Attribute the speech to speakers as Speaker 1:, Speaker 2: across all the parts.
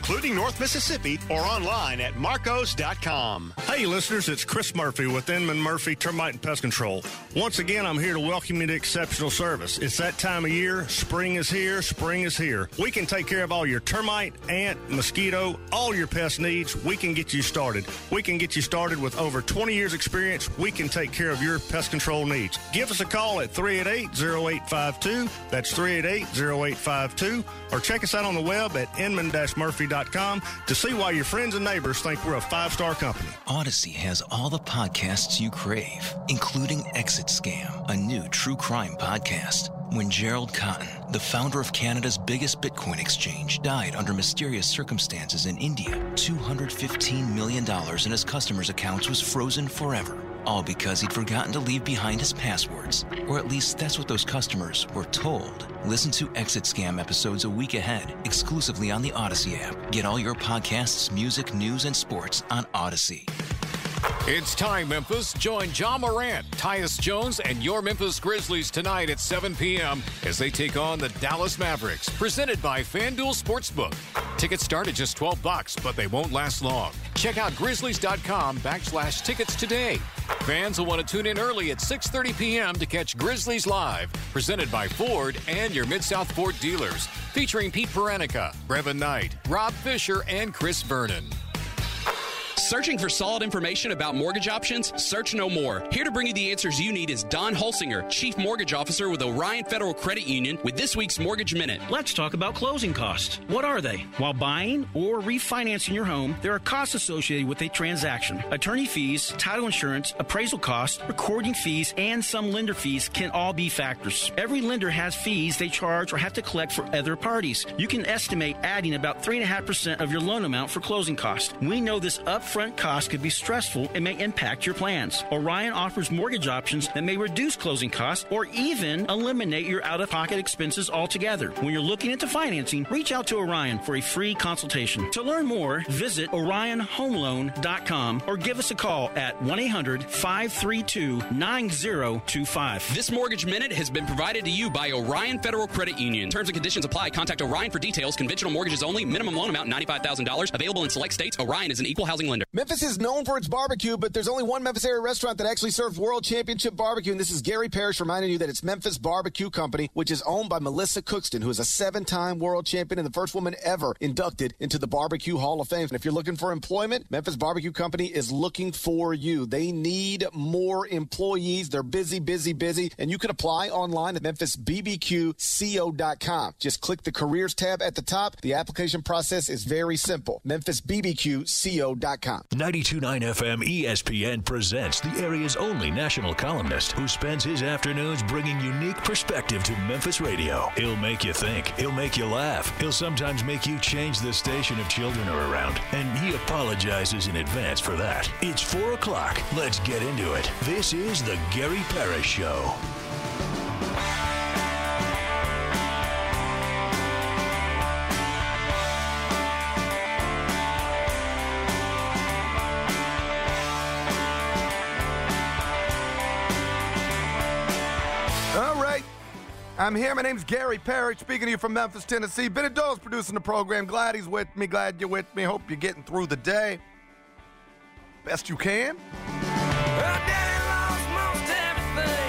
Speaker 1: including North Mississippi, or online at marcos.com.
Speaker 2: Hey, listeners, it's Chris Murphy with Inman Murphy Termite and Pest Control. Once again, I'm here to welcome you to exceptional service. It's that time of year. Spring is here. Spring is here. We can take care of all your termite, ant, mosquito, all your pest needs. We can get you started. We can get you started with over 20 years experience. We can take care of your pest control needs. Give us a call at 388-0852. That's 388-0852. Or check us out on the web at inman-murphy.com to see why your friends and neighbors think we're a five-star company.
Speaker 3: Odyssey has all the podcasts you crave, including Exit Scam, a new true crime podcast. When Gerald Cotton, the founder of Canada's biggest Bitcoin exchange, died under mysterious circumstances in India, $215 million in his customers' accounts was frozen forever. All because he'd forgotten to leave behind his passwords. Or at least that's what those customers were told. Listen to Exit Scam episodes a week ahead, exclusively on the Odyssey app. Get all your podcasts, music, news, and sports on Odyssey.
Speaker 4: It's time, Memphis. Join John Morant, Tyus Jones, and your Memphis Grizzlies tonight at 7 p.m. as they take on the Dallas Mavericks, presented by FanDuel Sportsbook. Tickets start at just $12, but they won't last long. Check out grizzlies.com/tickets today. Fans will want to tune in early at 6:30 p.m. to catch Grizzlies Live, presented by Ford and your Mid-South Ford dealers, featuring Pete Paranica, Brevin Knight, Rob Fisher, and Chris Vernon.
Speaker 5: Searching for solid information about mortgage options? Search no more. Here to bring you the answers you need is Don Holsinger, Chief Mortgage Officer with Orion Federal Credit Union, with this week's Mortgage Minute.
Speaker 6: Let's talk about closing costs. What are they? While buying or refinancing your home, there are costs associated with a transaction. Attorney fees, title insurance, appraisal costs, recording fees, and some lender fees can all be factors. Every lender has fees they charge or have to collect for other parties. You can estimate adding about 3.5% of your loan amount for closing costs. We know this upfront cost could be stressful and may impact your plans. Orion offers mortgage options that may reduce closing costs or even eliminate your out-of-pocket expenses altogether. When you're looking into financing, reach out to Orion for a free consultation. To learn more, visit orionhomeloan.com or give us a call at 1-800-532-9025.
Speaker 5: This Mortgage Minute has been provided to you by Orion Federal Credit Union. Terms and conditions apply. Contact Orion for details. Conventional mortgages only. Minimum loan amount $95,000. Available in select states. Orion is an equal housing lender.
Speaker 7: Memphis is known for its barbecue, but there's only one Memphis area restaurant that actually serves World Championship barbecue, and this is Gary Parrish reminding you that it's Memphis Barbecue Company, which is owned by Melissa Cookston, who is a 7-time world champion and the first woman ever inducted into the Barbecue Hall of Fame. And if you're looking for employment, Memphis Barbecue Company is looking for you. They need more employees. They're busy, and you can apply online at memphisbbqco.com. Just click the careers tab at the top. The application process is very simple. memphisbbqco.com.
Speaker 8: 92.9 FM ESPN presents the area's only national columnist who spends his afternoons bringing unique perspective to Memphis radio. He'll make you think. He'll make you laugh. He'll sometimes make you change the station if children are around. And he apologizes in advance for that. It's 4 o'clock. Let's get into it. This is the Gary Parrish Show.
Speaker 9: I'm here. My name's Gary Parrish, speaking to you from Memphis, Tennessee. Bennett Dole's producing the program. Glad he's with me. Glad you're with me. Hope you're getting through the day best you can.
Speaker 10: Well, Daddy lost most everything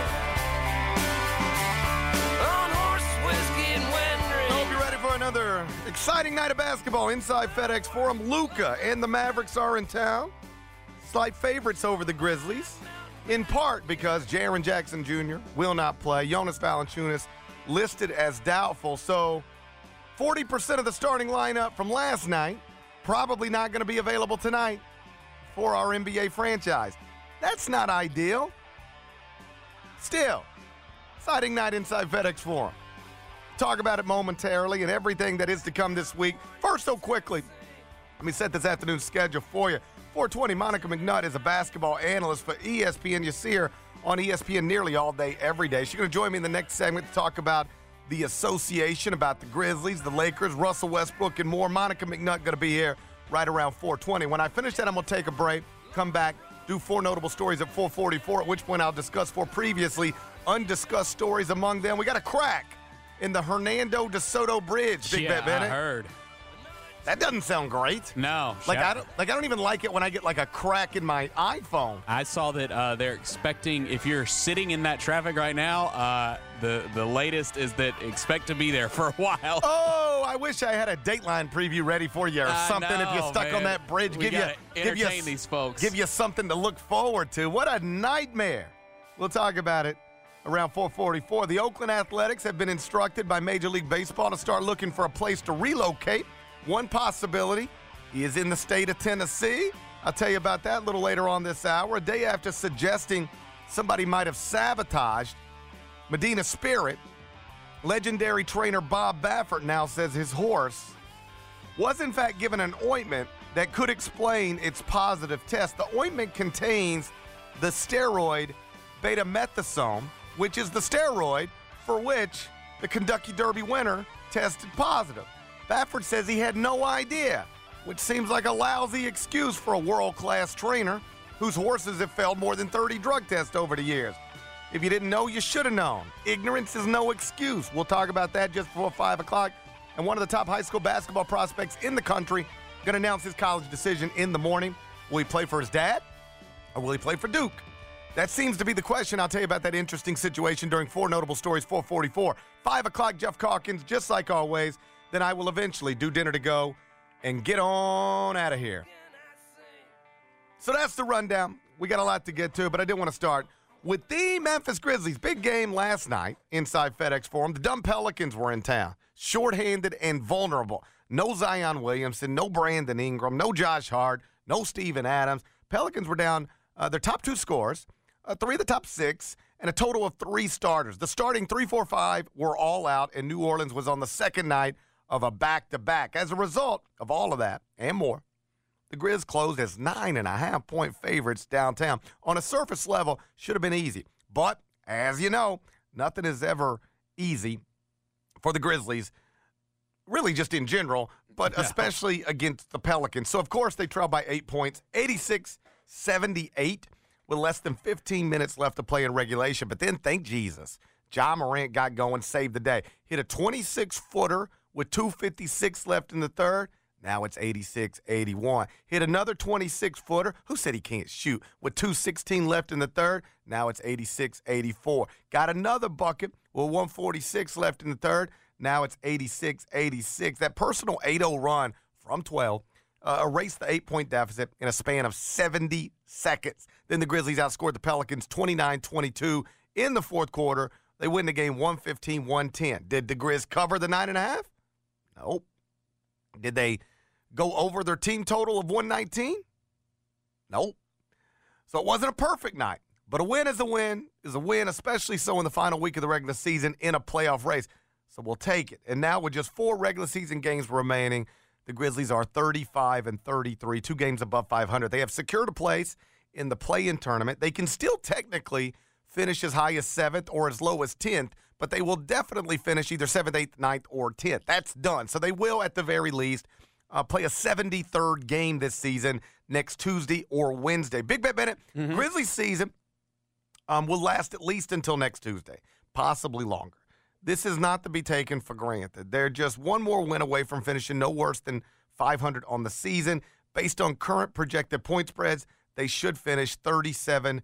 Speaker 10: on horses, whiskey, and wedding rings.
Speaker 9: I hope you're ready for another exciting night of basketball inside FedEx Forum. Luka and the Mavericks are in town. Slight favorites over the Grizzlies, in part because Jaren Jackson Jr. will not play. Jonas Valanciunas listed as doubtful. So 40% of the starting lineup from last night probably not going to be available tonight for our NBA franchise. That's not ideal. Still, exciting night inside FedEx Forum. Talk about it momentarily and everything that is to come this week. First, so quickly, let me set this afternoon's schedule for you. 4:20, Monica McNutt is a basketball analyst for ESPN. You see her on ESPN nearly all day, every day. She's going to join me in the next segment to talk about the association, about the Grizzlies, the Lakers, Russell Westbrook, and more. Monica McNutt going to be here right around 4:20. When I finish that, I'm going to take a break, come back, do 4 notable stories at 4:44, at which point I'll discuss 4 previously undiscussed stories. Among them, we got a crack in the Hernando de Soto Bridge. Big Bet Bennett.
Speaker 11: I heard.
Speaker 9: That doesn't sound great.
Speaker 11: No.
Speaker 9: I don't even like it when I get like a crack in my iPhone.
Speaker 11: I saw that they're expecting, if you're sitting in that traffic right now, the latest is that expect to be there for a while.
Speaker 9: Oh, I wish I had a Dateline preview ready for you or something. If you're stuck on that bridge, give you
Speaker 11: these folks.
Speaker 9: Give you something to look forward to. What a nightmare. We'll talk about it around 4:44. The Oakland Athletics have been instructed by Major League Baseball to start looking for a place to relocate. One possibility is in the state of Tennessee. I'll tell you about that a little later on this hour. A day after suggesting somebody might have sabotaged Medina Spirit, legendary trainer Bob Baffert now says his horse was in fact given an ointment that could explain its positive test. The ointment contains the steroid betamethasone, which is the steroid for which the Kentucky Derby winner tested positive. Baffert says he had no idea, which seems like a lousy excuse for a world-class trainer whose horses have failed more than 30 drug tests over the years. If you didn't know, you should have known. Ignorance is no excuse. We'll talk about that just before 5 o'clock. And one of the top high school basketball prospects in the country going to announce his college decision in the morning. Will he play for his dad or will he play for Duke? That seems to be the question. I'll tell you about that interesting situation during 4 Notable Stories, 4:44. 5 o'clock, Jeff Calkins, just like always. Then I will eventually do dinner to go and get on out of here. So that's the rundown. We got a lot to get to, but I did want to start with the Memphis Grizzlies. Big game last night inside FedEx Forum. The dumb Pelicans were in town, shorthanded and vulnerable. No Zion Williamson, no Brandon Ingram, no Josh Hart, no Steven Adams. Pelicans were down their top 2 scorers, 3 of the top 6, and a total of 3 starters. The starting 3, 4, 5 were all out, and New Orleans was on the second night of a back-to-back. As a result of all of that and more, the Grizz closed as 9.5-point favorites downtown. On a surface level, should have been easy. But, as you know, nothing is ever easy for the Grizzlies, really just in general, but especially against the Pelicans. So, of course, they trailed by 8 points, 86-78, with less than 15 minutes left to play in regulation. But then, thank Jesus, Ja Morant got going, saved the day. Hit a 26-footer with 2:56 left in the third. Now it's 86-81. Hit another 26-footer. Who said he can't shoot? With 2:16 left in the third. Now it's 86-84. Got another bucket with 1:46 left in the third. Now it's 86-86. That personal 8-0 run from 12 erased the 8-point deficit in a span of 70 seconds. Then the Grizzlies outscored the Pelicans 29-22 in the fourth quarter. They win the game 115-110. Did the Grizz cover the 9.5? Nope. Did they go over their team total of 119? Nope. So it wasn't a perfect night, but a win is a win, especially so in the final week of the regular season in a playoff race. So we'll take it. And now with just 4 regular season games remaining, the Grizzlies are 35-33, 2 games above 500. They have secured a place in the play-in tournament. They can still technically finish as high as 7th or as low as 10th, but they will definitely finish either 7th, 8th, 9th, or 10th. That's done. So they will, at the very least, play a 73rd game this season next Tuesday or Wednesday. Big Bet Bennett, Grizzlies season will last at least until next Tuesday, possibly longer. This is not to be taken for granted. They're just one more win away from finishing no worse than 500 on the season. Based on current projected point spreads, they should finish 37-35.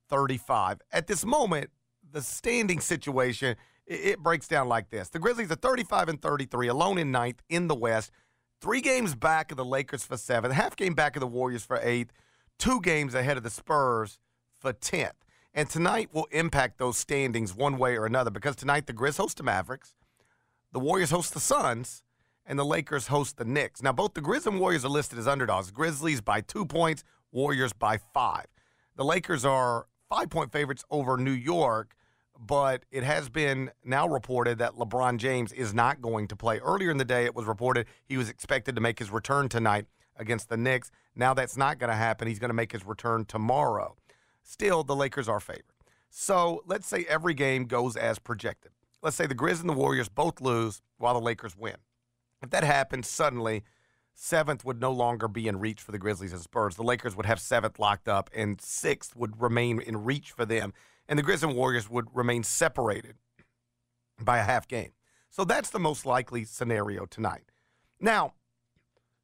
Speaker 9: At this moment, the standing situation, it breaks down like this. The Grizzlies are 35-33, alone in 9th in the West, 3 games back of the Lakers for 7th, half game back of the Warriors for 8th, 2 games ahead of the Spurs for 10th. And tonight will impact those standings one way or another because tonight the Grizz host the Mavericks, the Warriors host the Suns, and the Lakers host the Knicks. Now, both the Grizz and Warriors are listed as underdogs. Grizzlies by 2 points, Warriors by 5. The Lakers are 5-point favorites over New York, but it has been now reported that LeBron James is not going to play. Earlier in the day, it was reported he was expected to make his return tonight against the Knicks. Now that's not going to happen. He's going to make his return tomorrow. Still, the Lakers are favored. So let's say every game goes as projected. Let's say the Grizz and the Warriors both lose while the Lakers win. If that happens, suddenly 7th would no longer be in reach for the Grizzlies and Spurs. The Lakers would have 7th locked up, and 6th would remain in reach for them. And the Grizz and Warriors would remain separated by a half game. So that's the most likely scenario tonight. Now,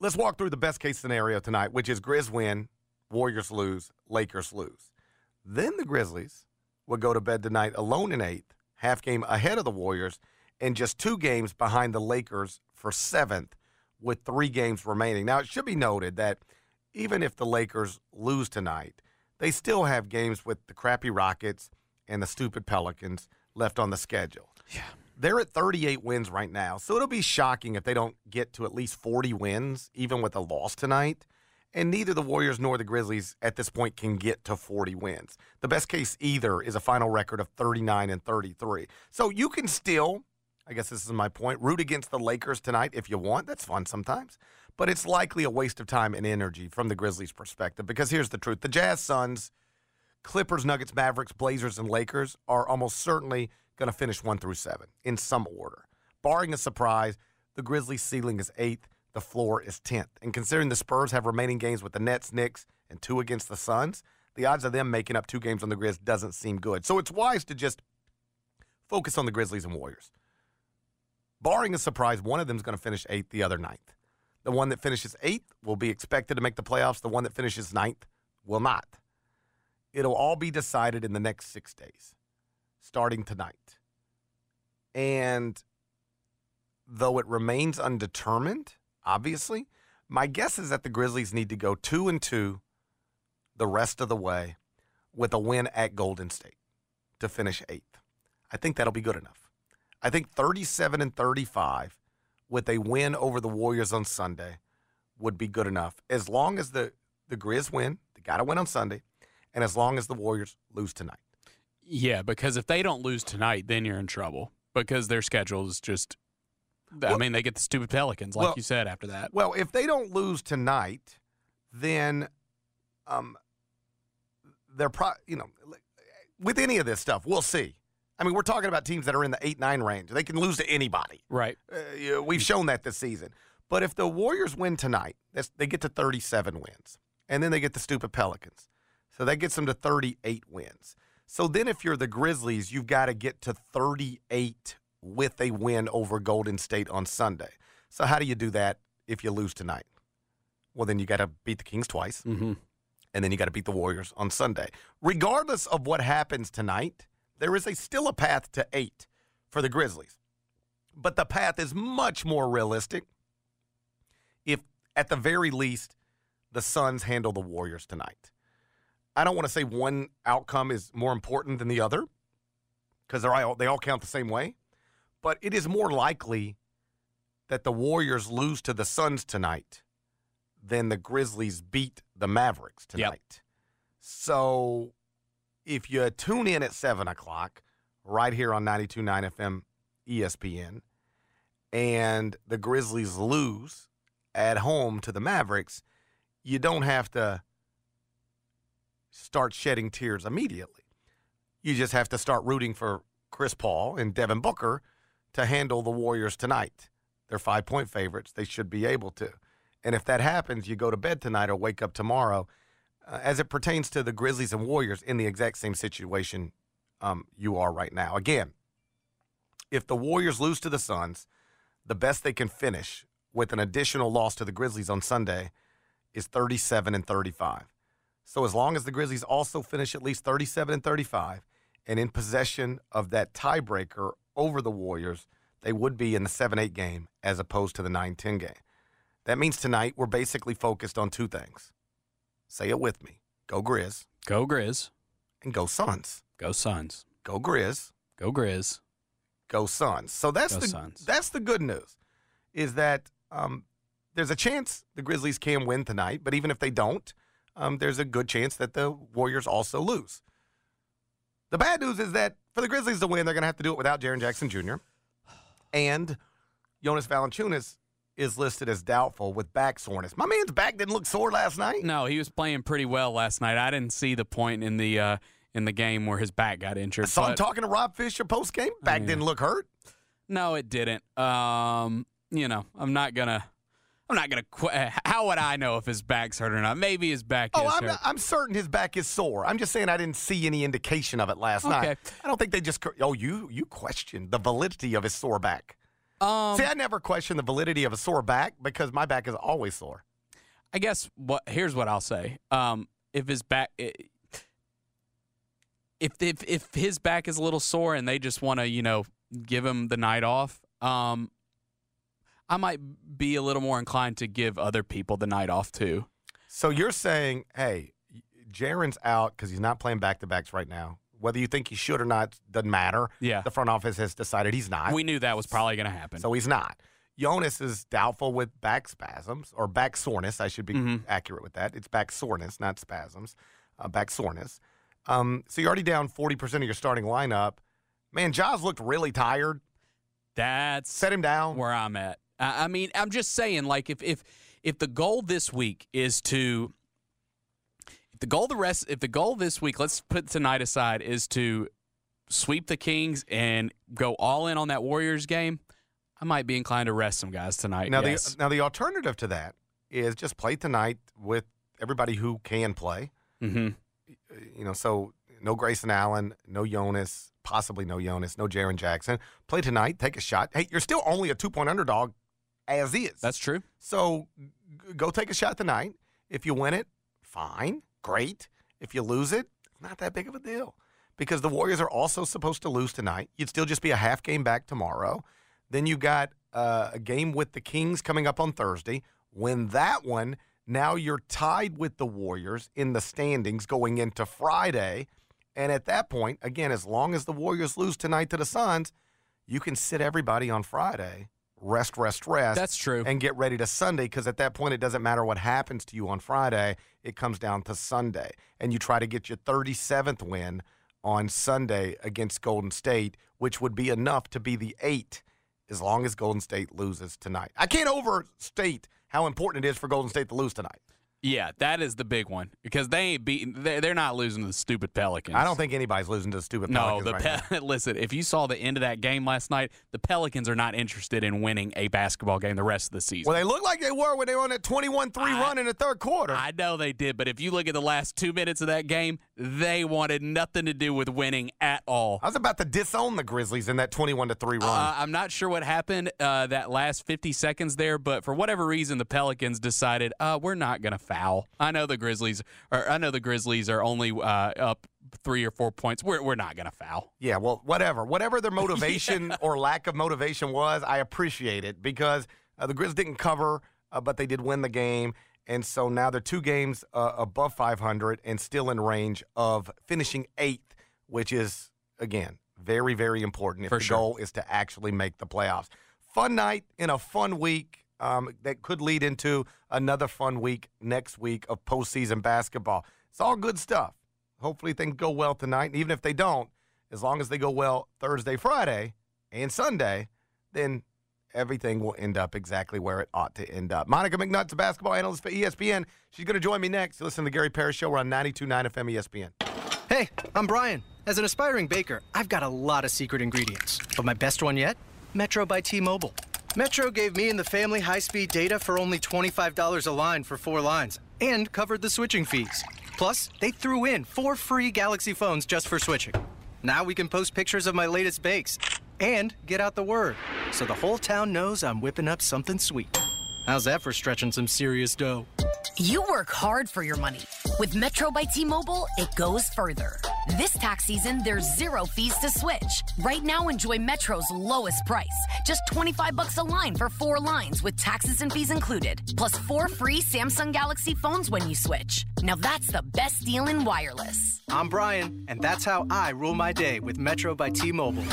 Speaker 9: let's walk through the best-case scenario tonight, which is Grizz win, Warriors lose, Lakers lose. Then the Grizzlies will go to bed tonight alone in 8th, half game ahead of the Warriors, and just 2 games behind the Lakers for 7th with 3 games remaining. Now, it should be noted that even if the Lakers lose tonight, they still have games with the crappy Rockets and the stupid Pelicans left on the schedule.
Speaker 11: Yeah.
Speaker 9: They're at 38 wins right now, so it'll be shocking if they don't get to at least 40 wins, even with a loss tonight. And neither the Warriors nor the Grizzlies at this point can get to 40 wins. The best case either is a final record of 39-33. So you can still, I guess this is my point, root against the Lakers tonight if you want. That's fun sometimes. But it's likely a waste of time and energy from the Grizzlies' perspective because here's the truth. The Jazz, Suns, Clippers, Nuggets, Mavericks, Blazers, and Lakers are almost certainly going to finish 1 through 7 in some order. Barring a surprise, the Grizzlies' ceiling is 8th. The floor is 10th. And considering the Spurs have remaining games with the Nets, Knicks, and 2 against the Suns, the odds of them making up 2 games on the Grizz doesn't seem good. So it's wise to just focus on the Grizzlies and Warriors. Barring a surprise, one of them is going to finish 8th, the other 9th. The one that finishes 8th will be expected to make the playoffs. The one that finishes 9th will not. It'll all be decided in the next 6 days, starting tonight. And though it remains undetermined, obviously, my guess is that the Grizzlies need to go 2-2 the rest of the way with a win at Golden State to finish 8th. I think that'll be good enough. I think 37-35 with a win over the Warriors on Sunday would be good enough. As long as the Grizz win, they got to win on Sunday, and as long as the Warriors lose tonight.
Speaker 11: Yeah, because if they don't lose tonight, then you're in trouble because their schedule is just I mean, they get the stupid Pelicans, like you said, after that.
Speaker 9: Well, if they don't lose tonight, then they're with any of this stuff, we'll see. I mean, we're talking about teams that are in the 8-9 range. They can lose to anybody.
Speaker 11: Right.
Speaker 9: We've shown that this season. But if the Warriors win tonight, they get to 37 wins. And then they get the stupid Pelicans. So that gets them to 38 wins. So then if you're the Grizzlies, you've got to get to 38 with a win over Golden State on Sunday. So how do you do that if you lose tonight? Well, then you got to beat the Kings twice.
Speaker 11: Mm-hmm.
Speaker 9: And then you got to beat the Warriors on Sunday. Regardless of what happens tonight, there is still a path to 8 for the Grizzlies. But the path is much more realistic if, at the very least, the Suns handle the Warriors tonight. I don't want to say one outcome is more important than the other because they all count the same way. But it is more likely that the Warriors lose to the Suns tonight than the Grizzlies beat the Mavericks tonight. Yep. So if you tune in at 7 o'clock right here on 92.9 FM ESPN and the Grizzlies lose at home to the Mavericks, you don't have to start shedding tears immediately. You just have to start rooting for Chris Paul and Devin Booker to handle the Warriors tonight. They're 5-point favorites. They should be able to. And if that happens, you go to bed tonight or wake up tomorrow, as it pertains to the Grizzlies and Warriors, in the exact same situation you are right now. Again, if the Warriors lose to the Suns, the best they can finish with an additional loss to the Grizzlies on Sunday is 37-35. So as long as the Grizzlies also finish at least 37-35 and in possession of that tiebreaker over the Warriors, they would be in the 7-8 game as opposed to the 9-10 game. That means tonight we're basically focused on 2 things. Say it with me. Go Grizz.
Speaker 11: Go Grizz.
Speaker 9: And go Suns.
Speaker 11: Go Suns.
Speaker 9: Go Grizz.
Speaker 11: Go Grizz.
Speaker 9: Go Suns. So that's the good news, is that there's a chance the Grizzlies can win tonight, but even if they don't, there's a good chance that the Warriors also lose. The bad news is that for the Grizzlies to win, they're going to have to do it without Jaren Jackson Jr. And Jonas Valanciunas is listed as doubtful with back soreness. My man's back didn't look sore last night.
Speaker 11: No, he was playing pretty well last night. I didn't see the point in the game where his back got injured.
Speaker 9: I saw him talking to Rob Fisher post-game. Back didn't look hurt.
Speaker 11: No, it didn't. I'm not gonna. How would I know if his back's hurt or not? Maybe his back is hurt.
Speaker 9: I'm certain his back is sore. I'm just saying I didn't see any indication of it last night. I don't think they just – you questioned the validity of his sore back. See, I never question the validity of a sore back because my back is always sore.
Speaker 11: I guess here's what I'll say. If his back, if his back is a little sore and they just want to, give him the night off, I might be a little more inclined to give other people the night off too.
Speaker 9: So you're saying, hey, Jaron's out because he's not playing back-to-backs right now. Whether you think he should or not doesn't matter.
Speaker 11: Yeah.
Speaker 9: The front office has decided he's not.
Speaker 11: We knew that was probably going to happen.
Speaker 9: So he's not. Jonas is doubtful with back spasms, or back soreness. I should be accurate with that. It's back soreness, not spasms. Back soreness. So you're already down 40% of your starting lineup. Man, Jaws looked really tired.
Speaker 11: That's
Speaker 9: set him down
Speaker 11: where I'm at. I mean, I'm just saying, like, if the goal this week is to – if the goal this week, let's put tonight aside, is to sweep the Kings and go all in on that Warriors game, I might be inclined to rest some guys tonight.
Speaker 9: Now,
Speaker 11: yes.
Speaker 9: the alternative to that is just play tonight with everybody who can play.
Speaker 11: Mm-hmm.
Speaker 9: So no Grayson Allen, no Jonas, possibly no Jonas, no Jaren Jackson. Play tonight, take a shot. Hey, you're still only a 2-point underdog as is.
Speaker 11: That's true.
Speaker 9: So go take a shot tonight. If you win it, fine. Great. If you lose it, it's not that big of a deal because the Warriors are also supposed to lose tonight. You'd still just be a half game back tomorrow. Then you got a game with the Kings coming up on Thursday. Win that one, now you're tied with the Warriors in the standings going into Friday. And at that point, again, as long as the Warriors lose tonight to the Suns, you can sit everybody on Friday. Rest.
Speaker 11: That's true.
Speaker 9: And get ready to Sunday because at that point it doesn't matter what happens to you on Friday. It comes down to Sunday. And you try to get your 37th win on Sunday against Golden State, which would be enough to be the 8 as long as Golden State loses tonight. I can't overstate how important it is for Golden State to lose tonight.
Speaker 11: Yeah, that is the big one because they ain't beating. They're not losing to the stupid Pelicans.
Speaker 9: I don't think anybody's losing to the stupid Pelicans.
Speaker 11: No, listen. If you saw the end of that game last night, the Pelicans are not interested in winning a basketball game the rest of the season.
Speaker 9: Well, they look like they were when they were on that 21-3 run in the third quarter.
Speaker 11: I know they did, but if you look at the last 2 minutes of that game, they wanted nothing to do with winning at all.
Speaker 9: I was about to disown the Grizzlies in that 21-3 run.
Speaker 11: I'm not sure what happened that last 50 seconds there, but for whatever reason, the Pelicans decided we're not going to foul. I know the Grizzlies are only up 3 or 4 points. We're not going to foul.
Speaker 9: Yeah, well, whatever their motivation or lack of motivation was, I appreciate it because the Grizz didn't cover, but they did win the game, and so now they're 2 games above 500 and still in range of finishing 8th, which is again very, very important if the goal is to actually make the playoffs. Fun night in a fun week. That could lead into another fun week next week of postseason basketball. It's all good stuff. Hopefully things go well tonight. And even if they don't, as long as they go well Thursday, Friday, and Sunday, then everything will end up exactly where it ought to end up. Monica McNutt's a basketball analyst for ESPN. She's going to join me next. You listen to the Gary Parrish Show. We're on 92.9 FM ESPN.
Speaker 12: Hey, I'm Brian. As an aspiring baker, I've got a lot of secret ingredients. But my best one yet? Metro by T-Mobile. Metro gave me and the family high-speed data for only $25 a line for 4 lines and covered the switching fees. Plus, they threw in 4 free Galaxy phones just for switching. Now we can post pictures of my latest bakes and get out the word so the whole town knows I'm whipping up something sweet. How's that for stretching some serious dough?
Speaker 13: You work hard for your money. With Metro by T-Mobile, it goes further. This tax season, there's 0 fees to switch. Right now, enjoy Metro's lowest price. Just $25 a line for 4 lines with taxes and fees included. Plus 4 free Samsung Galaxy phones when you switch. Now that's the best deal in wireless.
Speaker 12: I'm Brian, and that's how I rule my day with Metro by T-Mobile.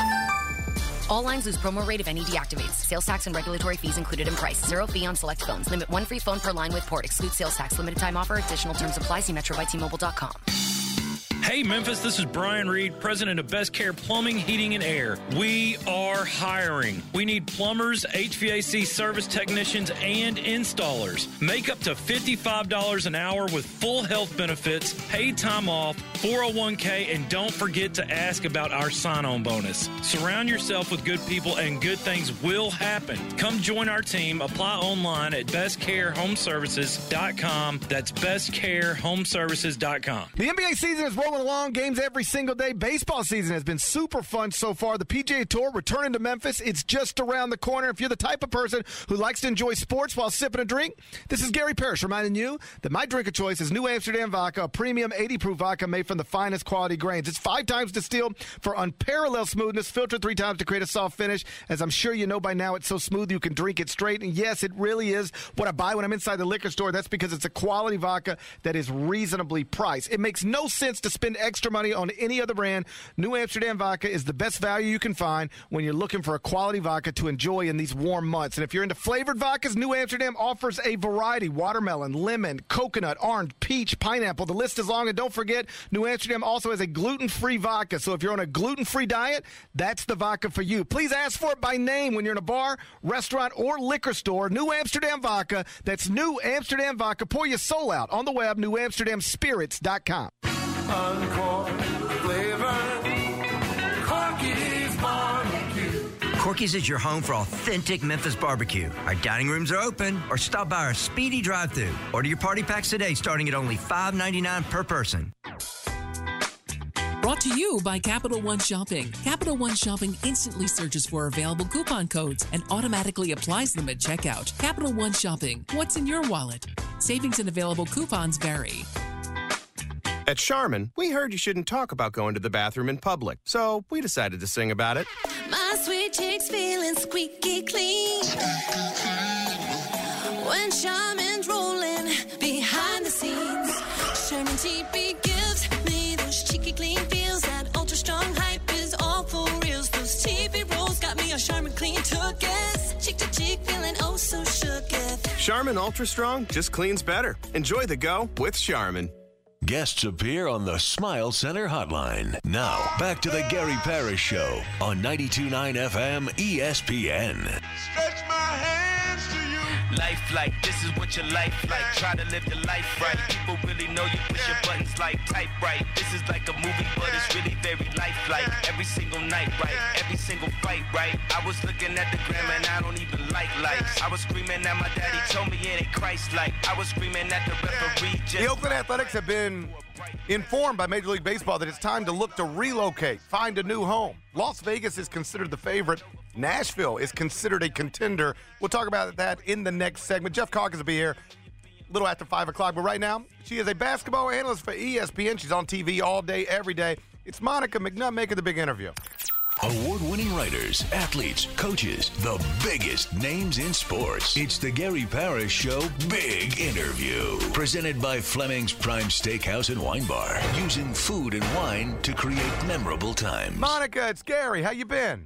Speaker 13: All lines lose promo rate if any deactivates. Sales tax and regulatory fees included in price. 0 fee on select phones. Limit 1 free phone per line with port. Exclude sales tax. Limited time offer. Additional terms apply. See metrobystmobile.com.
Speaker 14: Hey, Memphis, this is Brian Reed, president of Best Care Plumbing, Heating, and Air. We are hiring. We need plumbers, HVAC service technicians, and installers. Make up to $55 an hour with full health benefits, paid time off, 401k, and don't forget to ask about our sign-on bonus. Surround yourself with good people, and good things will happen. Come join our team. Apply online at bestcarehomeservices.com. That's bestcarehomeservices.com.
Speaker 9: The NBA season is rolling
Speaker 7: rolling along, games every single day. Baseball season has been super fun so far. The PGA Tour returning to Memphis. It's just around the corner. If you're the type of person who likes to enjoy sports while sipping a drink, this is Gary Parrish reminding you that my drink of choice is New Amsterdam Vodka, a premium 80-proof vodka made from the finest quality grains. It's 5 times distilled for unparalleled smoothness, filtered 3 times to create a soft finish. As I'm sure you know by now, it's so smooth you can drink it straight. And yes, it really is what I buy when I'm inside the liquor store. That's because it's a quality vodka that is reasonably priced. It makes no sense to spend extra money on any other brand. New Amsterdam Vodka is the best value you can find when you're looking for a quality vodka to enjoy in these warm months. And if you're into flavored vodkas, New Amsterdam offers a variety: watermelon, lemon, coconut, orange, peach, pineapple. The list is long. And don't forget, New Amsterdam also has a gluten-free vodka. So if you're on a gluten-free diet, that's the vodka for you. Please ask for it by name when you're in a bar, restaurant, or liquor store. New Amsterdam Vodka. That's New Amsterdam Vodka. Pour your soul out on the web, newamsterdamspirits.com.
Speaker 10: Uncorked flavor, Corky's Barbecue.
Speaker 15: Corky's is your home for authentic Memphis barbecue. Our dining rooms are open, or stop by our speedy drive-thru. Order your party packs today, starting at only $5.99 per person.
Speaker 16: Brought to you by Capital One Shopping. Capital One Shopping instantly searches for available coupon codes and automatically applies them at checkout. Capital One Shopping. What's in your wallet? Savings and available coupons vary.
Speaker 17: At Charmin, we heard you shouldn't talk about going to the bathroom in public, so we decided to sing about it.
Speaker 10: My sweet chick's feeling squeaky clean. When Charmin's rolling behind the scenes, Charmin TP gives me those cheeky clean feels. That ultra strong hype is all for reals. Those TP rolls got me a Charmin clean took-ess. Cheek to cheek feeling oh so shook-eth.
Speaker 17: Charmin Ultra Strong just cleans better. Enjoy the go with Charmin.
Speaker 8: Guests appear on the Smile Center hotline. Now, back to the Gary Parrish Show on 92.9 FM ESPN.
Speaker 10: Stretch my hands to you.
Speaker 18: Life like this is what your life like. Try to live your life right. People really know you push your buttons like type right. This is like a movie, but it's really very lifelike. Every single night, right? Every single fight, right? I was looking at the gram and I don't even like lights. I was screaming at my daddy, told me it ain't Christ-like. I was screaming at the referee.
Speaker 9: The Oakland Athletics have been informed by Major League Baseball that it's time to look to relocate, find a new home. Las Vegas is considered the favorite. Nashville is considered a contender. We'll talk about that in the next segment. Jeff Calkins will be here a little after 5 o'clock. But right now, she is a basketball analyst for ESPN. She's on TV all day, every day. It's Monica McNutt making the big interview.
Speaker 8: Award-winning writers, athletes, coaches, the biggest names in sports. It's the Gary Parrish Show Big Interview. Presented by Fleming's Prime Steakhouse and Wine Bar. Using food and wine to create memorable times.
Speaker 9: Monica, it's Gary. How you been?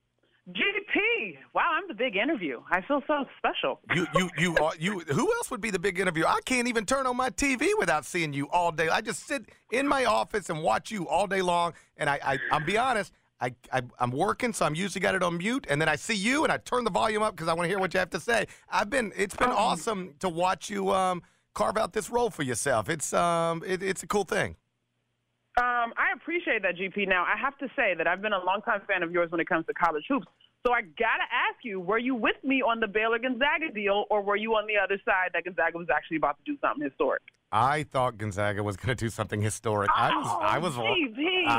Speaker 19: GP. Wow, I'm the big interview. I feel so special.
Speaker 9: You. Who else would be the big interview? I can't even turn on my TV without seeing you all day. I just sit in my office and watch you all day long. And I'll be honest, I'm working, so I'm usually got it on mute, and then I see you, and I turn the volume up because I want to hear what you have to say. It's been awesome to watch you carve out this role for yourself. It's a cool thing.
Speaker 19: I appreciate that, GP. Now, I have to say that I've been a longtime fan of yours when it comes to college hoops. So I got to ask you, were you with me on the Baylor-Gonzaga deal, or were you on the other side that Gonzaga was actually about to do something historic?
Speaker 9: I thought Gonzaga was going to do something historic. I was wrong.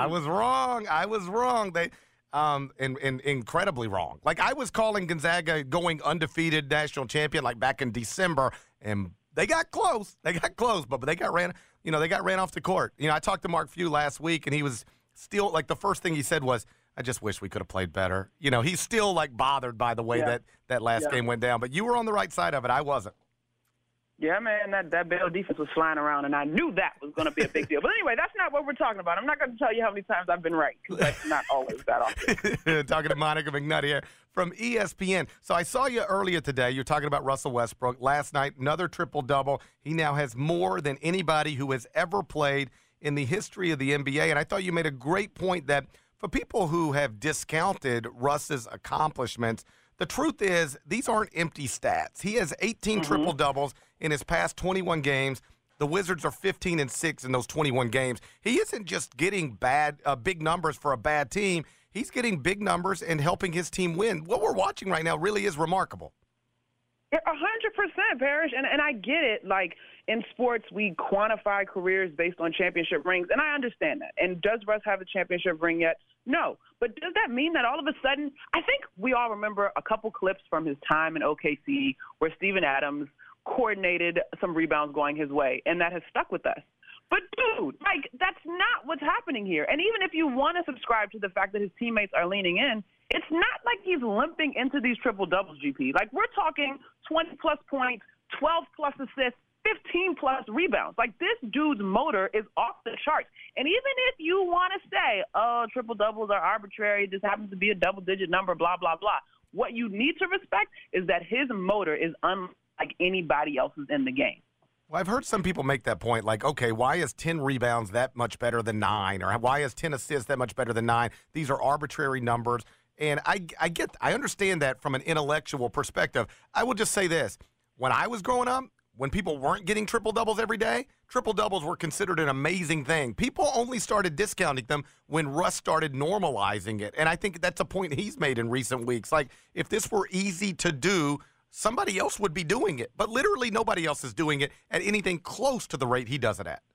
Speaker 9: I was wrong. They incredibly wrong. Like, I was calling Gonzaga going undefeated national champion like back in December, and they got close. But they got ran off the court. I talked to Mark Few last week, and he was still like the first thing he said was, I just wish we could have played better. He's still like bothered by the way that last game went down. But you were on the right side of it. I wasn't.
Speaker 19: Yeah, man, that Baylor defense was flying around, and I knew that was going to be a big deal. But anyway, that's not what we're talking about. I'm not going to tell you how many times I've been right, because that's not always that often.
Speaker 9: Talking to Monica McNutt here from ESPN. So I saw you earlier today. You're talking about Russell Westbrook. Last night, another triple-double. He now has more than anybody who has ever played in the history of the NBA. And I thought you made a great point that for people who have discounted Russ's accomplishments, the truth is these aren't empty stats. He has 18 triple-doubles in his past 21 games. The Wizards are 15-6 in those 21 games. He isn't just getting big numbers for a bad team. He's getting big numbers and helping his team win. What we're watching right now really is remarkable.
Speaker 19: 100%, Parrish, and I get it. Like, in sports, we quantify careers based on championship rings, and I understand that. And does Russ have a championship ring yet? No. But does that mean that all of a sudden – I think we all remember a couple clips from his time in OKC where Steven Adams coordinated some rebounds going his way, and that has stuck with us. But, dude, like, that's not what's happening here. And even if you want to subscribe to the fact that his teammates are leaning in, it's not like he's limping into these triple-doubles, GP. Like, we're talking 20-plus points, 12-plus assists, 15-plus rebounds. Like, this dude's motor is off the charts. And even if you want to say, oh, triple-doubles are arbitrary, this happens to be a double-digit number, blah, blah, blah, what you need to respect is that his motor is unlike anybody else's in the game.
Speaker 9: Well, I've heard some people make that point, like, okay, why is 10 rebounds that much better than 9? Or why is 10 assists that much better than 9? These are arbitrary numbers. And I understand that from an intellectual perspective. I will just say this. When I was growing up, when people weren't getting triple-doubles every day, triple-doubles were considered an amazing thing. People only started discounting them when Russ started normalizing it. And I think that's a point he's made in recent weeks. Like, if this were easy to do, somebody else would be doing it. But literally nobody else is doing it at anything close to the rate he does it at.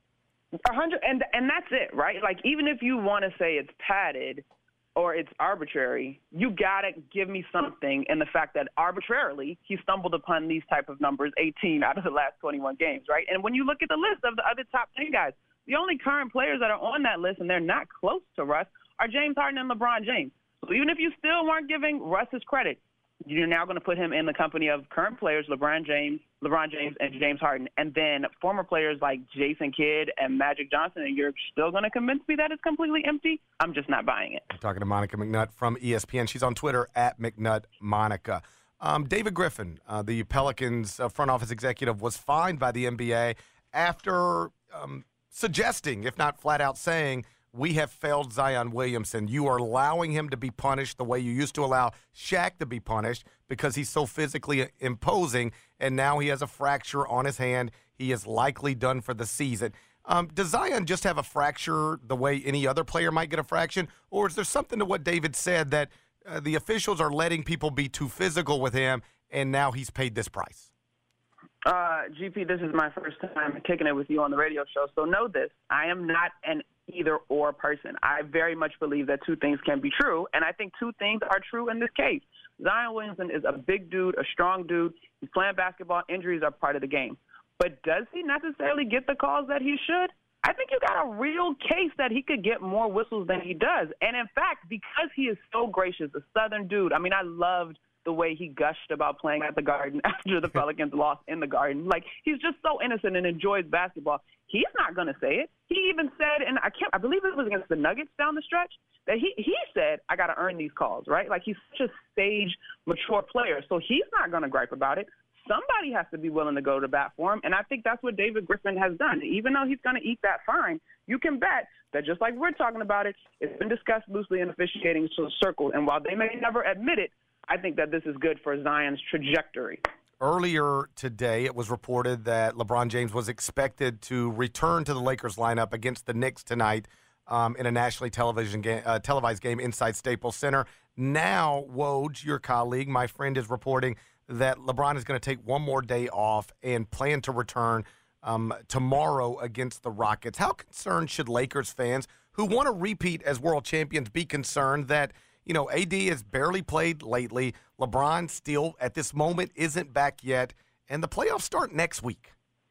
Speaker 19: 100, and that's it, right? Like, even if you want to say it's padded or it's arbitrary, you got to give me something in the fact that arbitrarily he stumbled upon these type of numbers, 18 out of the last 21 games, right? And when you look at the list of the other top 10 guys, the only current players that are on that list, and they're not close to Russ, are James Harden and LeBron James. So even if you still weren't giving Russ his credit, you're now going to put him in the company of current players, LeBron James, and James Harden, and then former players like Jason Kidd and Magic Johnson, and you're still going to convince me that it's completely empty? I'm just not buying it.
Speaker 9: I'm talking to Monica McNutt from ESPN. She's on Twitter at McNuttMonica. David Griffin, the Pelicans front office executive, was fined by the NBA after suggesting, if not flat out saying, we have failed Zion Williamson. You are allowing him to be punished the way you used to allow Shaq to be punished because he's so physically imposing, and now he has a fracture on his hand. He is likely done for the season. Does Zion just have a fracture the way any other player might get a fracture, or is there something to what David said that the officials are letting people be too physical with him, and now he's paid this price?
Speaker 19: GP, this is my first time kicking it with you on the radio show, so know this. I am not an either-or person. I very much believe that two things can be true, and I think two things are true in this case. Zion Williamson is a big dude, a strong dude. He's playing basketball. Injuries are part of the game. But does he necessarily get the calls that he should? I think you got a real case that he could get more whistles than he does. And, in fact, because he is so gracious, a Southern dude, I mean, I loved the way he gushed about playing at the Garden after the Pelicans lost in the Garden. Like, he's just so innocent and enjoys basketball. He's not going to say it. He even said, and I believe it was against the Nuggets down the stretch, that he said, I got to earn these calls, right? Like, he's such a sage, mature player. So he's not going to gripe about it. Somebody has to be willing to go to bat for him, and I think that's what David Griffin has done. Even though he's going to eat that fine, you can bet that just like we're talking about it, it's been discussed loosely in officiating circles, and while they may never admit it, I think that this is good for Zion's trajectory.
Speaker 9: Earlier today, it was reported that LeBron James was expected to return to the Lakers lineup against the Knicks tonight in a nationally televised game inside Staples Center. Now, Woj, your colleague, my friend, is reporting that LeBron is going to take one more day off and plan to return tomorrow against the Rockets. How concerned should Lakers fans who want to repeat as world champions be concerned that, you know, AD has barely played lately, LeBron still at this moment isn't back yet, and the playoffs start next week?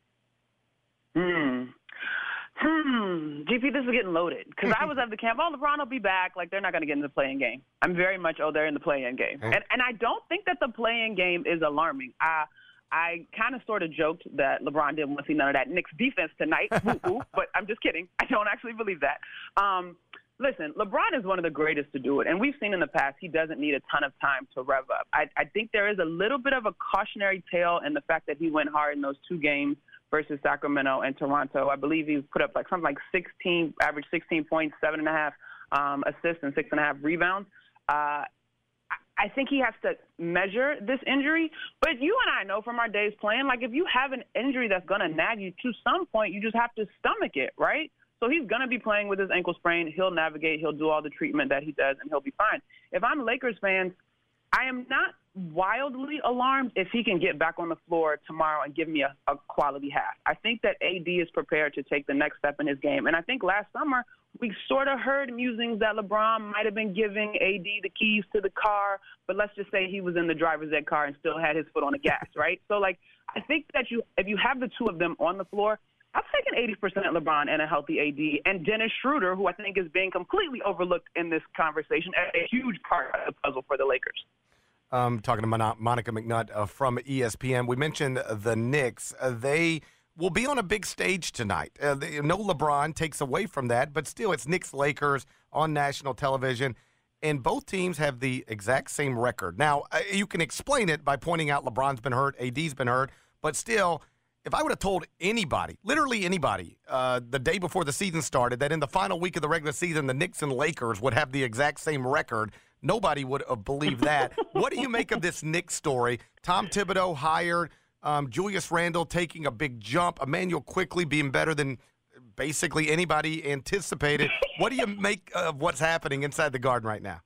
Speaker 19: GP, this is getting loaded because I was at the camp. Oh, LeBron will be back. Like, they're not going to get in the play-in game. I'm very much, they're in the play-in game. And I don't think that the play-in game is alarming. I kind of sort of joked that LeBron didn't want to see none of that Knicks defense tonight, but I'm just kidding. I don't actually believe that. Listen, LeBron is one of the greatest to do it, and we've seen in the past he doesn't need a ton of time to rev up. I think there is a little bit of a cautionary tale in the fact that he went hard in those two games versus Sacramento and Toronto. I believe he put up like something like 16, average 16 points, 7.5 assists, and 6.5 rebounds. I think he has to measure this injury. But you and I know from our days playing, like, if you have an injury that's going to nag you to some point, you just have to stomach it, right? So he's going to be playing with his ankle sprain. He'll navigate. He'll do all the treatment that he does, and he'll be fine. If I'm Lakers fans, I am not wildly alarmed if he can get back on the floor tomorrow and give me a quality half. I think that AD is prepared to take the next step in his game. And I think last summer we sort of heard musings that LeBron might have been giving AD the keys to the car, but let's just say he was in the driver's ed car and still had his foot on the gas, right? So, like, I think that if you have the two of them on the floor, I'll take an 80% LeBron and a healthy AD. And Dennis Schroeder, who I think is being completely overlooked in this conversation, as a huge part of the puzzle for the Lakers.
Speaker 9: Talking to Monica McNutt from ESPN. We mentioned the Knicks. They will be on a big stage tonight. No LeBron takes away from that, but still it's Knicks-Lakers on national television, and both teams have the exact same record. Now, you can explain it by pointing out LeBron's been hurt, AD's been hurt, but still, if I would have told anybody, literally anybody, the day before the season started, that in the final week of the regular season, the Knicks and Lakers would have the exact same record, nobody would have believed that. What do you make of this Knicks story? Tom Thibodeau hired, Julius Randle taking a big jump, Emmanuel Quickley being better than basically anybody anticipated. What do you make of what's happening inside the Garden right now?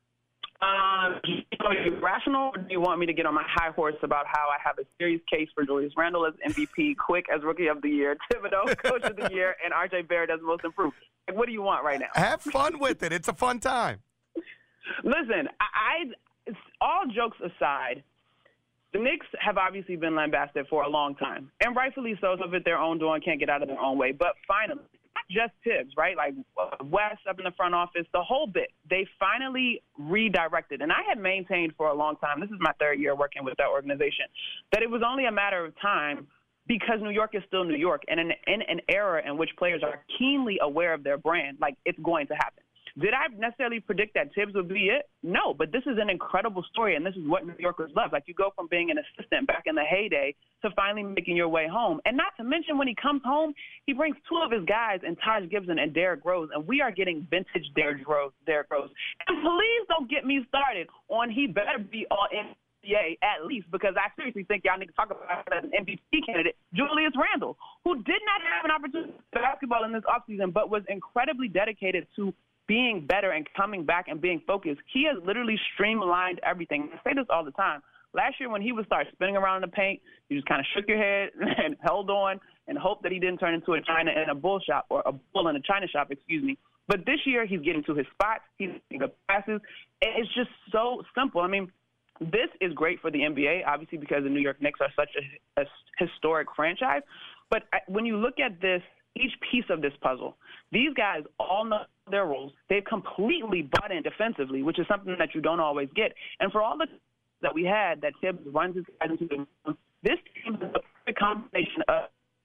Speaker 19: Are you rational, or do you want me to get on my high horse about how I have a serious case for Julius Randle as MVP, Quick as Rookie of the Year, Thibodeau Coach of the Year, and R.J. Barrett as Most Improved? Like, what do you want right now?
Speaker 9: Have fun with it. It's a fun time.
Speaker 19: Listen, all jokes aside, the Knicks have obviously been lambasted for a long time, and rightfully so. Some of it their own doing, can't get out of their own way. But finally, not just Tibbs, right? Like West up in the front office, the whole bit. They finally redirected. And I had maintained for a long time, this is my third year working with that organization, that it was only a matter of time because New York is still New York. And in an era in which players are keenly aware of their brand, like, it's going to happen. Did I necessarily predict that Tibbs would be it? No, but this is an incredible story, and this is what New Yorkers love. Like, you go from being an assistant back in the heyday to finally making your way home. And not to mention, when he comes home, he brings two of his guys in Taj Gibson and Derrick Rose, and we are getting vintage Derrick Rose. And please don't get me started on he better be all NBA at least, because I seriously think y'all need to talk about him as an MVP candidate, Julius Randle, who did not have an opportunity to basketball in this offseason, but was incredibly dedicated to being better and coming back and being focused. He has literally streamlined everything. I say this all the time. Last year when he would start spinning around in the paint, you just kind of shook your head and held on and hoped that he didn't turn into a China in a bull shop, or a bull in a China shop, excuse me. But this year he's getting to his spots. He's getting the passes. It's just so simple. I mean, this is great for the NBA, obviously, because the New York Knicks are such a historic franchise. But when you look at this, each piece of this puzzle, these guys all know their roles. They've completely bought in defensively, which is something that you don't always get. And for all the that we had, that Tibbs runs his guys into the this team is a perfect combination of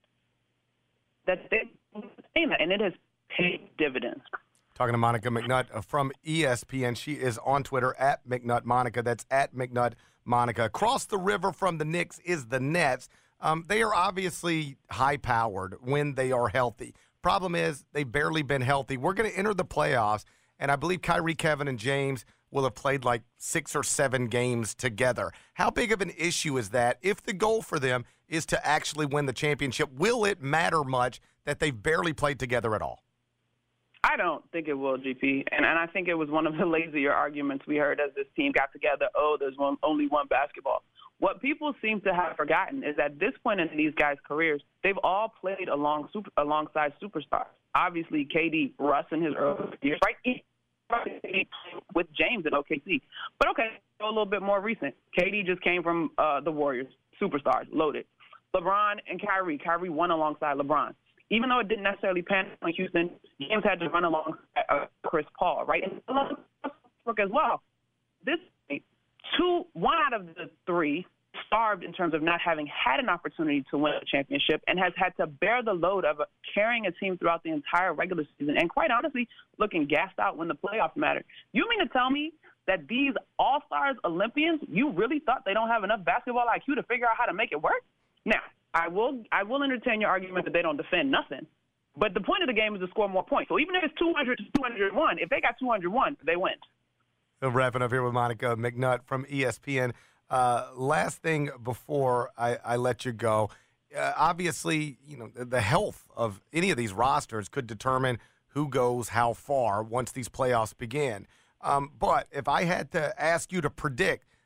Speaker 19: that, and it has paid dividends.
Speaker 9: Talking to Monica McNutt from ESPN. She is on Twitter at McNutt Monica. That's at McNutt Monica. Across the river from the Knicks is the Nets. They are obviously high-powered when they are healthy. Problem is, they've barely been healthy. We're going to enter the playoffs, and I believe Kyrie, Kevin, and James will have played like 6 or 7 games together. How big of an issue is that if the goal for them is to actually win the championship? Will it matter much that they've barely played together at all?
Speaker 19: I don't think it will, GP. And I think it was one of the lazier arguments we heard as this team got together. Oh, there's only one basketball. What people seem to have forgotten is at this point in these guys' careers, they've all played alongside superstars. Obviously, KD, Russ in his early years, right? With James at OKC. But okay, a little bit more recent. KD just came from the Warriors, superstars, loaded. LeBron and Kyrie. Kyrie won alongside LeBron. Even though it didn't necessarily pan out in Houston, James had to run alongside Chris Paul, right? And as well. This one out of the 3 starved in terms of not having had an opportunity to win a championship and has had to bear the load of carrying a team throughout the entire regular season and, quite honestly, looking gassed out when the playoffs matter. You mean to tell me that these all-stars Olympians, you really thought they don't have enough basketball IQ to figure out how to make it work? Now, I will entertain your argument that they don't defend nothing. But the point of the game is to score more points. So even if it's 200 to 201, if they got 201, they win.
Speaker 9: Wrapping up here with Monica McNutt from ESPN. Last thing before I let you go, obviously, the health of any of these rosters could determine who goes how far once these playoffs begin. But if I had to ask you to predict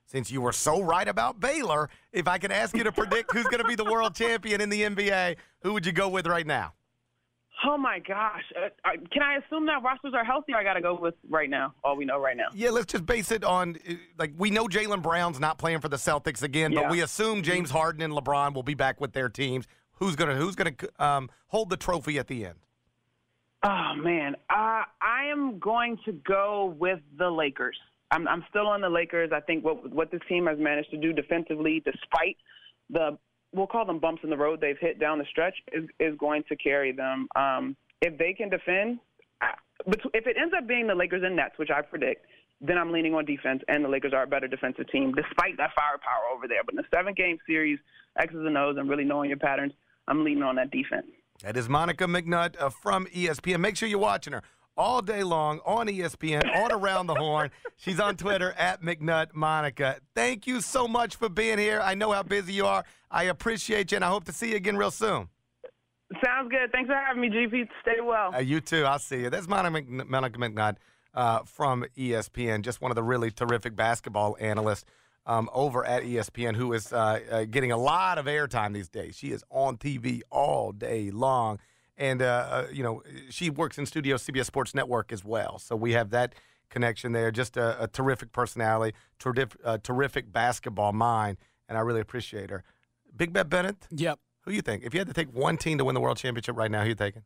Speaker 9: since you were so right about Baylor, if I could ask you to predict who's going to be the world champion in the NBA, who would you go with right now?
Speaker 19: Oh, my gosh. Can I assume that rosters are healthy, or I got to go with right now, all we know right now?
Speaker 9: Yeah, let's just base it on, we know Jaylen Brown's not playing for the Celtics again, but we assume James Harden and LeBron will be back with their teams. Who's gonna hold the trophy at the end?
Speaker 19: Oh, man. I am going to go with the Lakers. I'm still on the Lakers. I think what this team has managed to do defensively, despite we'll call them bumps in the road they've hit down the stretch, is going to carry them. If they can defend, if it ends up being the Lakers and Nets, which I predict, then I'm leaning on defense, and the Lakers are a better defensive team, despite that firepower over there. But in a 7-game series, X's and O's, and really knowing your patterns, I'm leaning on that defense.
Speaker 9: That is Monica McNutt from ESPN. Make sure you're watching her all day long on ESPN, on Around the Horn. She's on Twitter at McNuttMonica. Thank you so much for being here. I know how busy you are. I appreciate you, and I hope to see you again real soon.
Speaker 19: Sounds good. Thanks for having me, GP. Stay well.
Speaker 9: You too. I'll see you. That's Monica McNutt from ESPN, just one of the really terrific basketball analysts over at ESPN, who is getting a lot of airtime these days. She is on TV all day long. And, she works in studio CBS Sports Network as well. So we have that connection there. Just a terrific personality, terrific basketball mind, and I really appreciate her. Big Bet Bennett?
Speaker 11: Yep.
Speaker 9: Who you think? If you had to take one team to win the world championship right now, who you taking?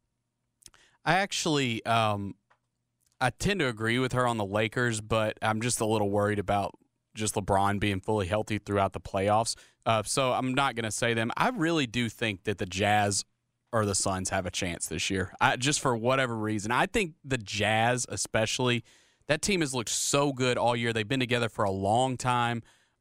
Speaker 11: I actually I tend to agree with her on the Lakers, but I'm just a little worried about just LeBron being fully healthy throughout the playoffs. So I'm not going to say them. I really do think that the Jazz or the Suns have a chance this year. Just for whatever reason. I think the Jazz especially, that team has looked so good all year. They've been together for a long time.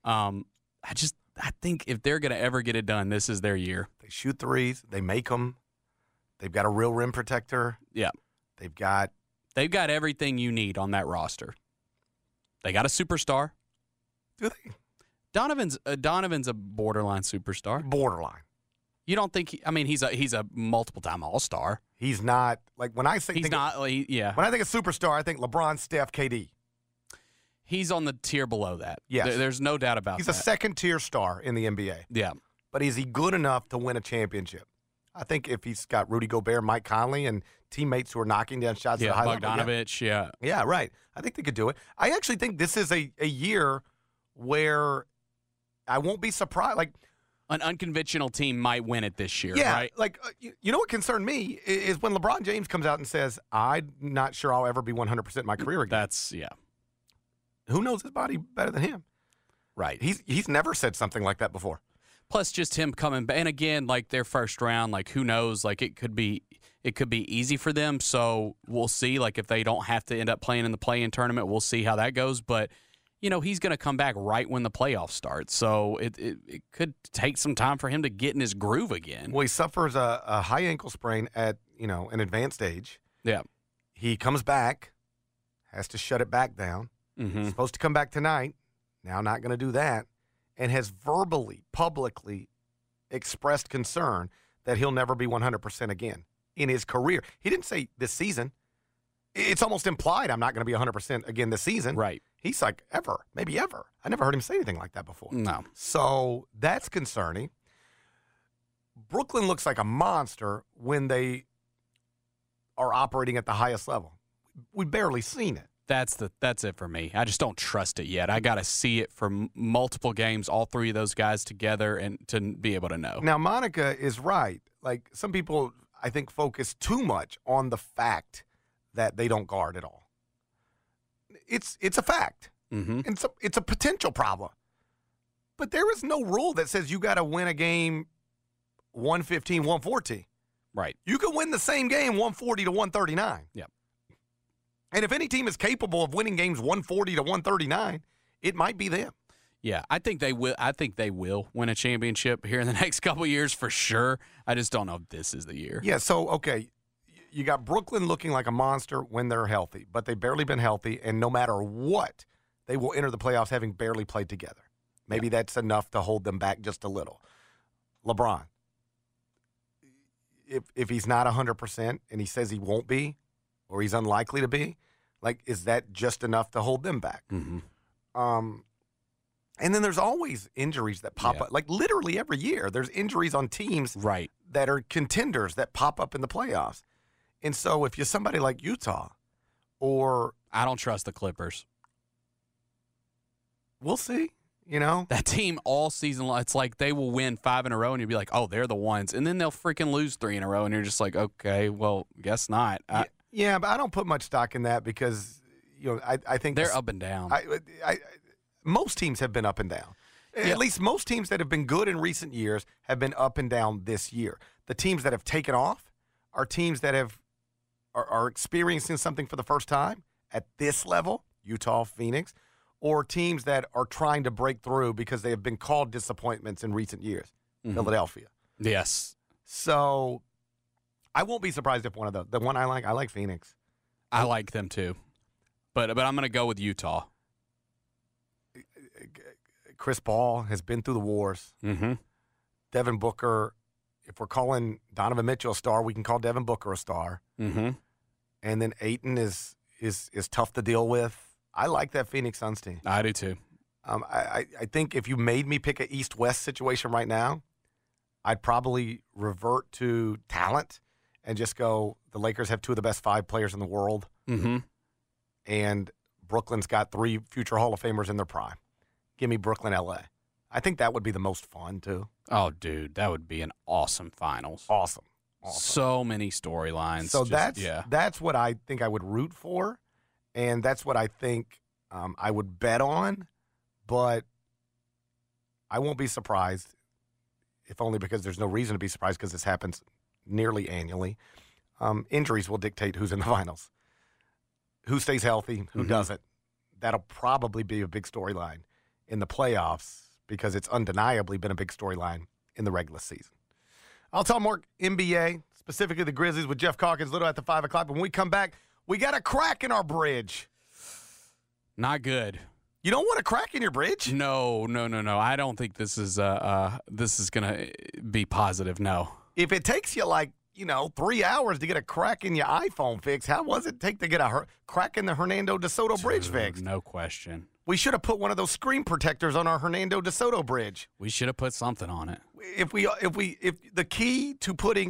Speaker 11: I think if they're going to ever get it done, this is their year.
Speaker 9: They shoot threes. They make them. They've got a real rim protector.
Speaker 11: Yeah.
Speaker 9: They've got
Speaker 11: everything you need on that roster. They got a superstar.
Speaker 9: Do they?
Speaker 11: Donovan's a borderline superstar.
Speaker 9: Borderline.
Speaker 11: You don't think? He's a multiple-time All-Star.
Speaker 9: He's not when I say
Speaker 11: he's not. When
Speaker 9: I think of superstar, I think LeBron, Steph, KD.
Speaker 11: He's on the tier below that.
Speaker 9: Yes,
Speaker 11: there's no doubt about that.
Speaker 9: He's a second-tier star in the NBA.
Speaker 11: Yeah,
Speaker 9: but is he good enough to win a championship? I think if he's got Rudy Gobert, Mike Conley, and teammates who are knocking down shots at a high level.
Speaker 11: Bogdanovich,
Speaker 9: yeah, right. I think they could do it. I actually think this is a year where I won't be surprised.
Speaker 11: An unconventional team might win it this year,
Speaker 9: yeah,
Speaker 11: right?
Speaker 9: You know what concerned me is when LeBron James comes out and says, I'm not sure I'll ever be 100% in my career again. Who knows his body better than him?
Speaker 11: Right.
Speaker 9: He's never said something like that before.
Speaker 11: Plus just him coming back. And again, their first round, who knows? It could be easy for them. So we'll see. If they don't have to end up playing in the play-in tournament, we'll see how that goes. But he's going to come back right when the playoffs start. So it could take some time for him to get in his groove again.
Speaker 9: Well, he suffers a high ankle sprain at, an advanced age.
Speaker 11: Yeah.
Speaker 9: He comes back, has to shut it back down.
Speaker 11: Mm-hmm.
Speaker 9: He's supposed to come back tonight. Now not going to do that. And has verbally, publicly expressed concern that he'll never be 100% again in his career. He didn't say this season. It's almost implied I'm not going to be 100% again this season.
Speaker 11: Right.
Speaker 9: He's like, ever, maybe ever. I never heard him say anything like that before.
Speaker 11: No.
Speaker 9: So that's concerning. Brooklyn looks like a monster when they are operating at the highest level. We've barely seen it.
Speaker 11: That's it for me. I just don't trust it yet. I got to see it for multiple games, all three of those guys together, and to be able to know.
Speaker 9: Now, Monica is right. Some people, I think, focus too much on the fact that they don't guard at all. It's a fact.
Speaker 11: Mm-hmm.
Speaker 9: It's a potential problem. But there is no rule that says you got to win a game 115, 114.
Speaker 11: Right.
Speaker 9: You can win the same game 140 to 139.
Speaker 11: Yep.
Speaker 9: And if any team is capable of winning games 140 to 139, it might be them.
Speaker 11: Yeah, I think they will. I think they will win a championship here in the next couple of years for sure. I just don't know if this is the year.
Speaker 9: Yeah, so, okay, you got Brooklyn looking like a monster when they're healthy, but they've barely been healthy, and no matter what, they will enter the playoffs having barely played together. Maybe that's enough to hold them back just a little. LeBron, if he's not 100% and he says he won't be, or he's unlikely to be, is that just enough to hold them back?
Speaker 11: Mm-hmm.
Speaker 9: And then there's always injuries that pop up. Like literally every year, there's injuries on teams that are contenders that pop up in the playoffs. And so if you're somebody like Utah or...
Speaker 11: I don't trust the Clippers.
Speaker 9: We'll see. You know?
Speaker 11: That team all season long, it's like they will win 5 in a row, and you'll be like, oh, they're the ones. And then they'll freaking lose 3 in a row, and you're just like, okay, well, guess not.
Speaker 9: Yeah, but I don't put much stock in that because, I think...
Speaker 11: They're up and down.
Speaker 9: Most teams have been up and down. At least most teams that have been good in recent years have been up and down this year. The teams that have taken off are teams that are experiencing something for the first time at this level, Utah, Phoenix, or teams that are trying to break through because they have been called disappointments in recent years, Philadelphia.
Speaker 11: Yes.
Speaker 9: So I won't be surprised if one of the one I like Phoenix.
Speaker 11: I like them too. But I'm going to go with Utah.
Speaker 9: Chris Paul has been through the wars.
Speaker 11: Mm-hmm.
Speaker 9: Devin Booker, if we're calling Donovan Mitchell a star, we can call Devin Booker a star.
Speaker 11: Mm-hmm.
Speaker 9: And then Ayton is tough to deal with. I like that Phoenix Suns team.
Speaker 11: I do too.
Speaker 9: I think if you made me pick an East-West situation right now, I'd probably revert to talent and just go, the Lakers have 2 of the best 5 players in the world.
Speaker 11: Mm-hmm.
Speaker 9: And Brooklyn's got 3 future Hall of Famers in their prime. Give me Brooklyn, L.A. I think that would be the most fun, too.
Speaker 11: Oh, dude, that would be an awesome finals.
Speaker 9: Awesome.
Speaker 11: So many storylines.
Speaker 9: So that's what I think I would root for. And that's what I think I would bet on, but I won't be surprised, if only because there's no reason to be surprised because this happens nearly annually. Injuries will dictate who's in the finals. Who stays healthy, who doesn't. That'll probably be a big storyline in the playoffs because it's undeniably been a big storyline in the regular season. I'll talk more NBA, specifically the Grizzlies with Jeff Calkins, little after 5 o'clock. But when we come back, we got a crack in our bridge.
Speaker 11: Not good.
Speaker 9: You don't want a crack in your bridge?
Speaker 11: No. I don't think this is going to be positive, no.
Speaker 9: If it takes you 3 hours to get a crack in your iPhone fixed, how was it take to get a crack in the Hernando de Soto bridge fixed?
Speaker 11: No question.
Speaker 9: We should have put one of those screen protectors on our Hernando de Soto bridge.
Speaker 11: We should have put something on it.
Speaker 9: If the key to putting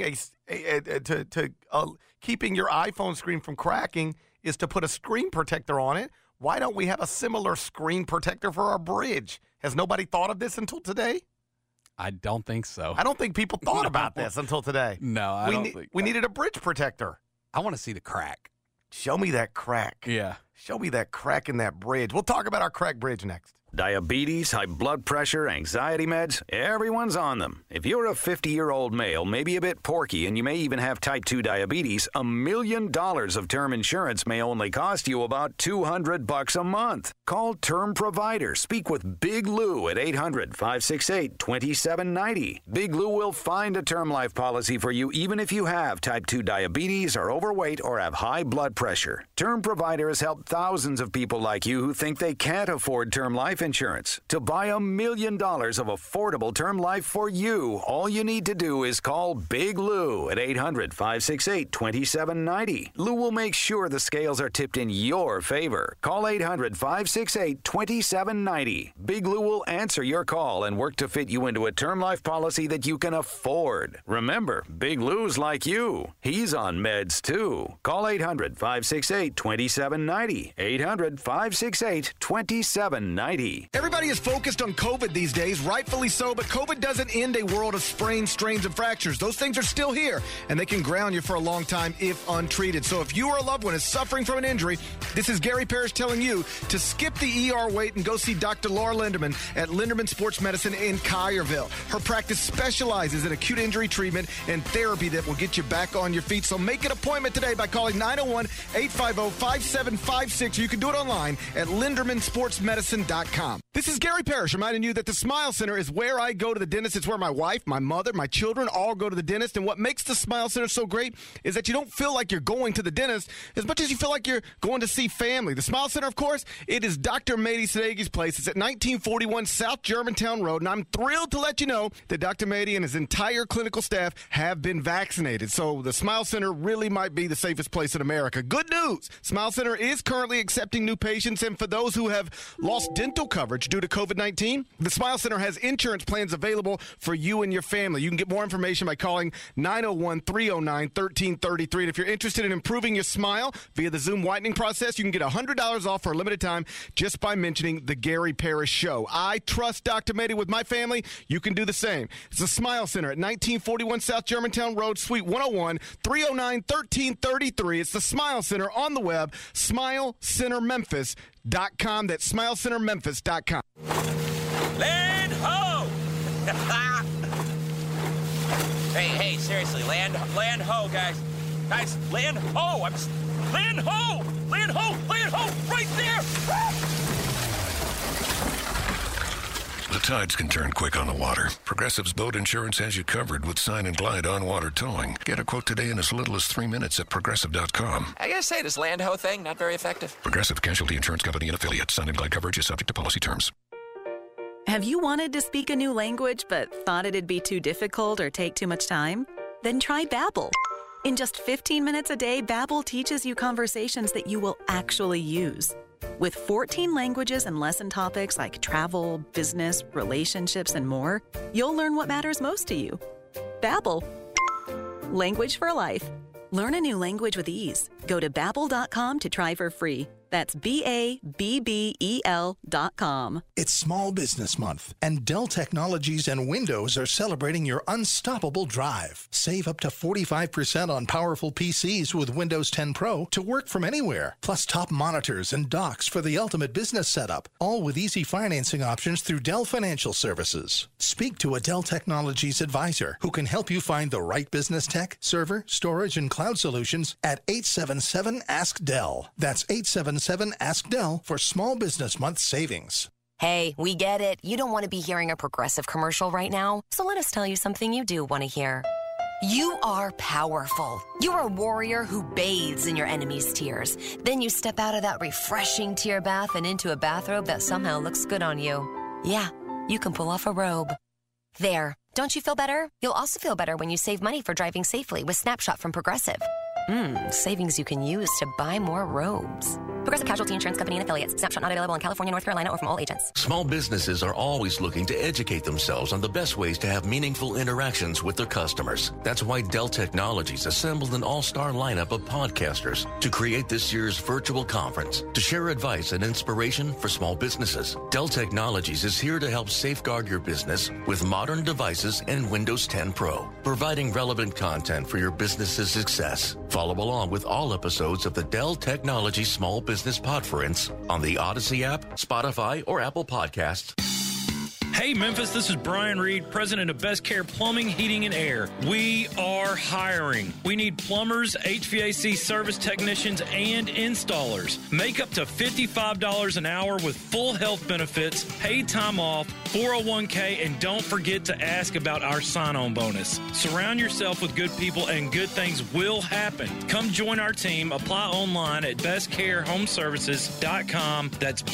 Speaker 9: keeping your iPhone screen from cracking is to put a screen protector on it, why don't we have a similar screen protector for our bridge? Has nobody thought of this until today?
Speaker 11: I don't think so.
Speaker 9: I don't think people thought about this until today.
Speaker 11: No, I don't think
Speaker 9: we needed a bridge protector.
Speaker 11: I want to see the crack.
Speaker 9: Show me that crack.
Speaker 11: Yeah.
Speaker 9: Show me that crack in that bridge. We'll talk about our crack bridge next.
Speaker 20: Diabetes, high blood pressure, anxiety meds, everyone's on them. If you're a 50-year-old male, maybe a bit porky, and you may even have type 2 diabetes, $1 million of term insurance may only cost you about $200 a month. Call Term Provider. Speak with Big Lou at 800-568-2790. Big Lou will find a term life policy for you even if you have type 2 diabetes, are overweight, or have high blood pressure. Term Provider has helped thousands of people like you who think they can't afford term life insurance. To buy $1 million of affordable term life for you, all you need to do is call Big Lou at 800-568-2790. Lou will make sure the scales are tipped in your favor. Call 800-568-2790. Big Lou will answer your call and work to fit you into a term life policy that you can afford. Remember, Big Lou's like you. He's on meds too. Call 800-568-2790. 800-568-2790.
Speaker 7: Everybody is focused on COVID these days, rightfully so, but COVID doesn't end a world of sprains, strains, and fractures. Those things are still here, and they can ground you for a long time if untreated. So if you or a loved one is suffering from an injury, this is Gary Parrish telling you to skip the ER wait and go see Dr. Laura Linderman at Linderman Sports Medicine in Collierville. Her practice specializes in acute injury treatment and therapy that will get you back on your feet. So make an appointment today by calling 901-850-5756. You can do it online at lindermansportsmedicine.com. This is Gary Parrish reminding you that the Smile Center is where I go to the dentist. It's where my wife, my mother, my children all go to the dentist. And what makes the Smile Center so great is that you don't feel like you're going to the dentist as much as you feel like you're going to see family. The Smile Center, of course, it is Dr. Mady Sadegi's place. It's at 1941 South Germantown Road. And I'm thrilled to let you know that Dr. Mady and his entire clinical staff have been vaccinated. So the Smile Center really might be the safest place in America. Good news! Smile Center is currently accepting new patients. And for those who have lost dental coverage, coverage due to COVID-19? The Smile Center has insurance plans available for you and your family. You can get more information by calling 901-309-1333. And if you're interested in improving your smile via the Zoom whitening process, you can get $100 off for a limited time just by mentioning the Gary Parrish Show. I trust Dr. Mehdi with my family. You can do the same. It's the Smile Center at 1941 South Germantown Road, Suite 101, 309-1333. It's the Smile Center on the web, SmileCenterMemphis.com. That's SmileCenterMemphis.com.
Speaker 21: Land ho! hey, seriously, land ho, guys. Guys, land ho! Land ho! Land ho! Land ho! Right there!
Speaker 22: The tides can turn quick on the water. Progressive's boat insurance has you covered with Sign and Glide on-water towing. Get a quote today in as little as 3 minutes at Progressive.com.
Speaker 21: I gotta say, this land ho thing, not very effective.
Speaker 22: Progressive Casualty Insurance Company and affiliates. Sign and Glide coverage is subject to policy terms.
Speaker 23: Have you wanted to speak a new language but thought it'd be too difficult or take too much time? Then try Babbel. In just 15 minutes a day, Babbel teaches you conversations that you will actually use. With 14 languages and lesson topics like travel, business, relationships, and more, you'll learn what matters most to you. Babbel. Language for life. Learn a new language with ease. Go to Babbel.com to try for free. That's Babbel.com.
Speaker 24: It's Small Business Month, and Dell Technologies and Windows are celebrating your unstoppable drive. Save up to 45% on powerful PCs with Windows 10 Pro to work from anywhere, plus top monitors and docks for the ultimate business setup, all with easy financing options through Dell Financial Services. Speak to a Dell Technologies advisor who can help you find the right business tech, server, storage, and cloud solutions at 877-ASK-DELL. That's 877-ASK-DELL for Small Business Month savings.
Speaker 13: Hey, we get it. You don't want to be hearing a Progressive commercial right now, so let us tell you something you do want to hear. You are powerful. You're a warrior who bathes in your enemy's tears. Then you step out of that refreshing tear bath and into a bathrobe that somehow looks good on you. Yeah, you can pull off a robe. There. Don't you feel better? You'll also feel better when you save money for driving safely with Snapshot from Progressive. Savings you can use to buy more robes. Progressive Casualty Insurance Company and affiliates. Snapshot not available in California, North Carolina, or from all agents.
Speaker 25: Small businesses are always looking to educate themselves on the best ways to have meaningful interactions with their customers. That's why Dell Technologies assembled an all-star lineup of podcasters to create this year's virtual conference to share advice and inspiration for small businesses. Dell Technologies is here to help safeguard your business with modern devices and Windows 10 Pro, providing relevant content for your business's success. Follow along with all episodes of the Dell Technologies Small Business Podference on the Odyssey app, Spotify, or Apple Podcasts.
Speaker 14: Hey, Memphis, this is Brian Reed, president of Best Care Plumbing, Heating, and Air. We are hiring. We need plumbers, HVAC service technicians, and installers. Make up to $55 an hour with full health benefits, paid time off, 401k, and don't forget to ask about our sign-on bonus. Surround yourself with good people, and good things will happen. Come join our team. Apply online at bestcarehomeservices.com. That's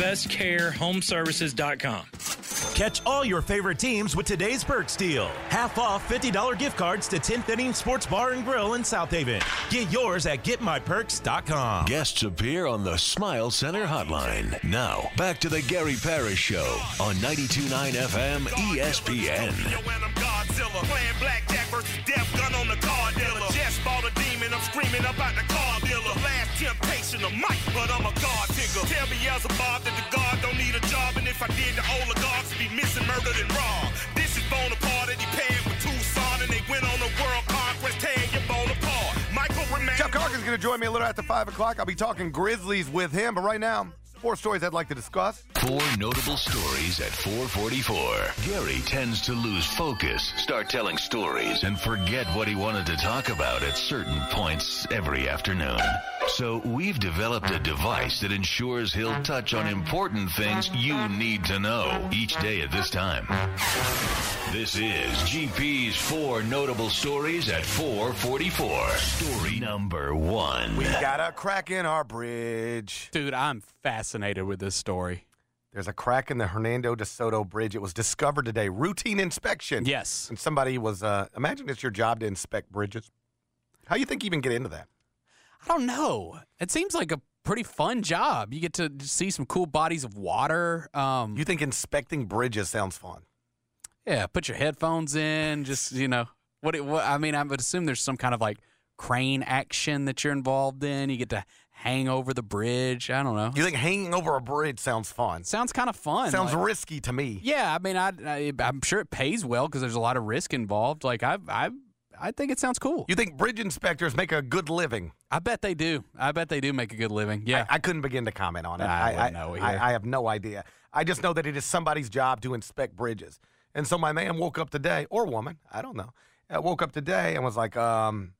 Speaker 14: bestcarehomeservices.com.
Speaker 26: Catch all your favorite teams with today's Perks deal. Half off $50 gift cards to 10th Inning Sports Bar and Grill in South Haven. Get yours at getmyperks.com.
Speaker 8: Guests appear on the Smile Center hotline. Now, back to the Gary Parrish Show on 92.9 FM ESPN.
Speaker 27: Godzilla playing blackjack versus death gun on the car dealer. Just bought a demon, I'm screaming about the car dealer. Last temptation of Mike, but I'm a God digger. Tell Beelzebub that the God don't need a job, and if I did, the oligarchs be missing, murdered, and robbed. This is Bonaparte, and he paired with Tucson, and they went on a world conquest, tearing your bone apart. Michael remains.
Speaker 9: Jeff Carkin's going to join me a little after 5 o'clock. I'll be talking Grizzlies with him, but right now, 4 stories I'd like to discuss.
Speaker 8: 4 notable stories at 4:44. Gary tends to lose focus, start telling stories, and forget what he wanted to talk about at certain points every afternoon. So we've developed a device that ensures he'll touch on important things you need to know each day at this time. This is GP's 4 notable stories at 4:44. Story number 1.
Speaker 9: We got a crack in our bridge.
Speaker 11: Dude, I'm fascinated with this story.
Speaker 9: There's a crack in the Hernando de Soto Bridge. It was discovered today. Routine inspection.
Speaker 11: Yes.
Speaker 9: And somebody was, imagine it's your job to inspect bridges. How do you think you even get into that?
Speaker 11: I don't know. It seems like a pretty fun job. You get to see some cool bodies of water.
Speaker 9: You think inspecting bridges sounds fun?
Speaker 11: Yeah, put your headphones in. Just what I mean, I would assume there's some kind of like crane action that you're involved in. You get to hang over the bridge. I don't know.
Speaker 9: You think hanging over a bridge sounds fun?
Speaker 11: Sounds kind of fun.
Speaker 9: Sounds risky to me.
Speaker 11: Yeah, I mean, I'm sure it pays well because there's a lot of risk involved. Like I think it sounds cool.
Speaker 9: You think bridge inspectors make a good living?
Speaker 11: I bet they do. I bet they do make a good living. Yeah.
Speaker 9: I couldn't begin to comment on it.
Speaker 11: I wouldn't know either.
Speaker 9: I have no idea. I just know that it is somebody's job to inspect bridges. And so my man woke up today, or woman, I don't know, woke up today and was like, gotta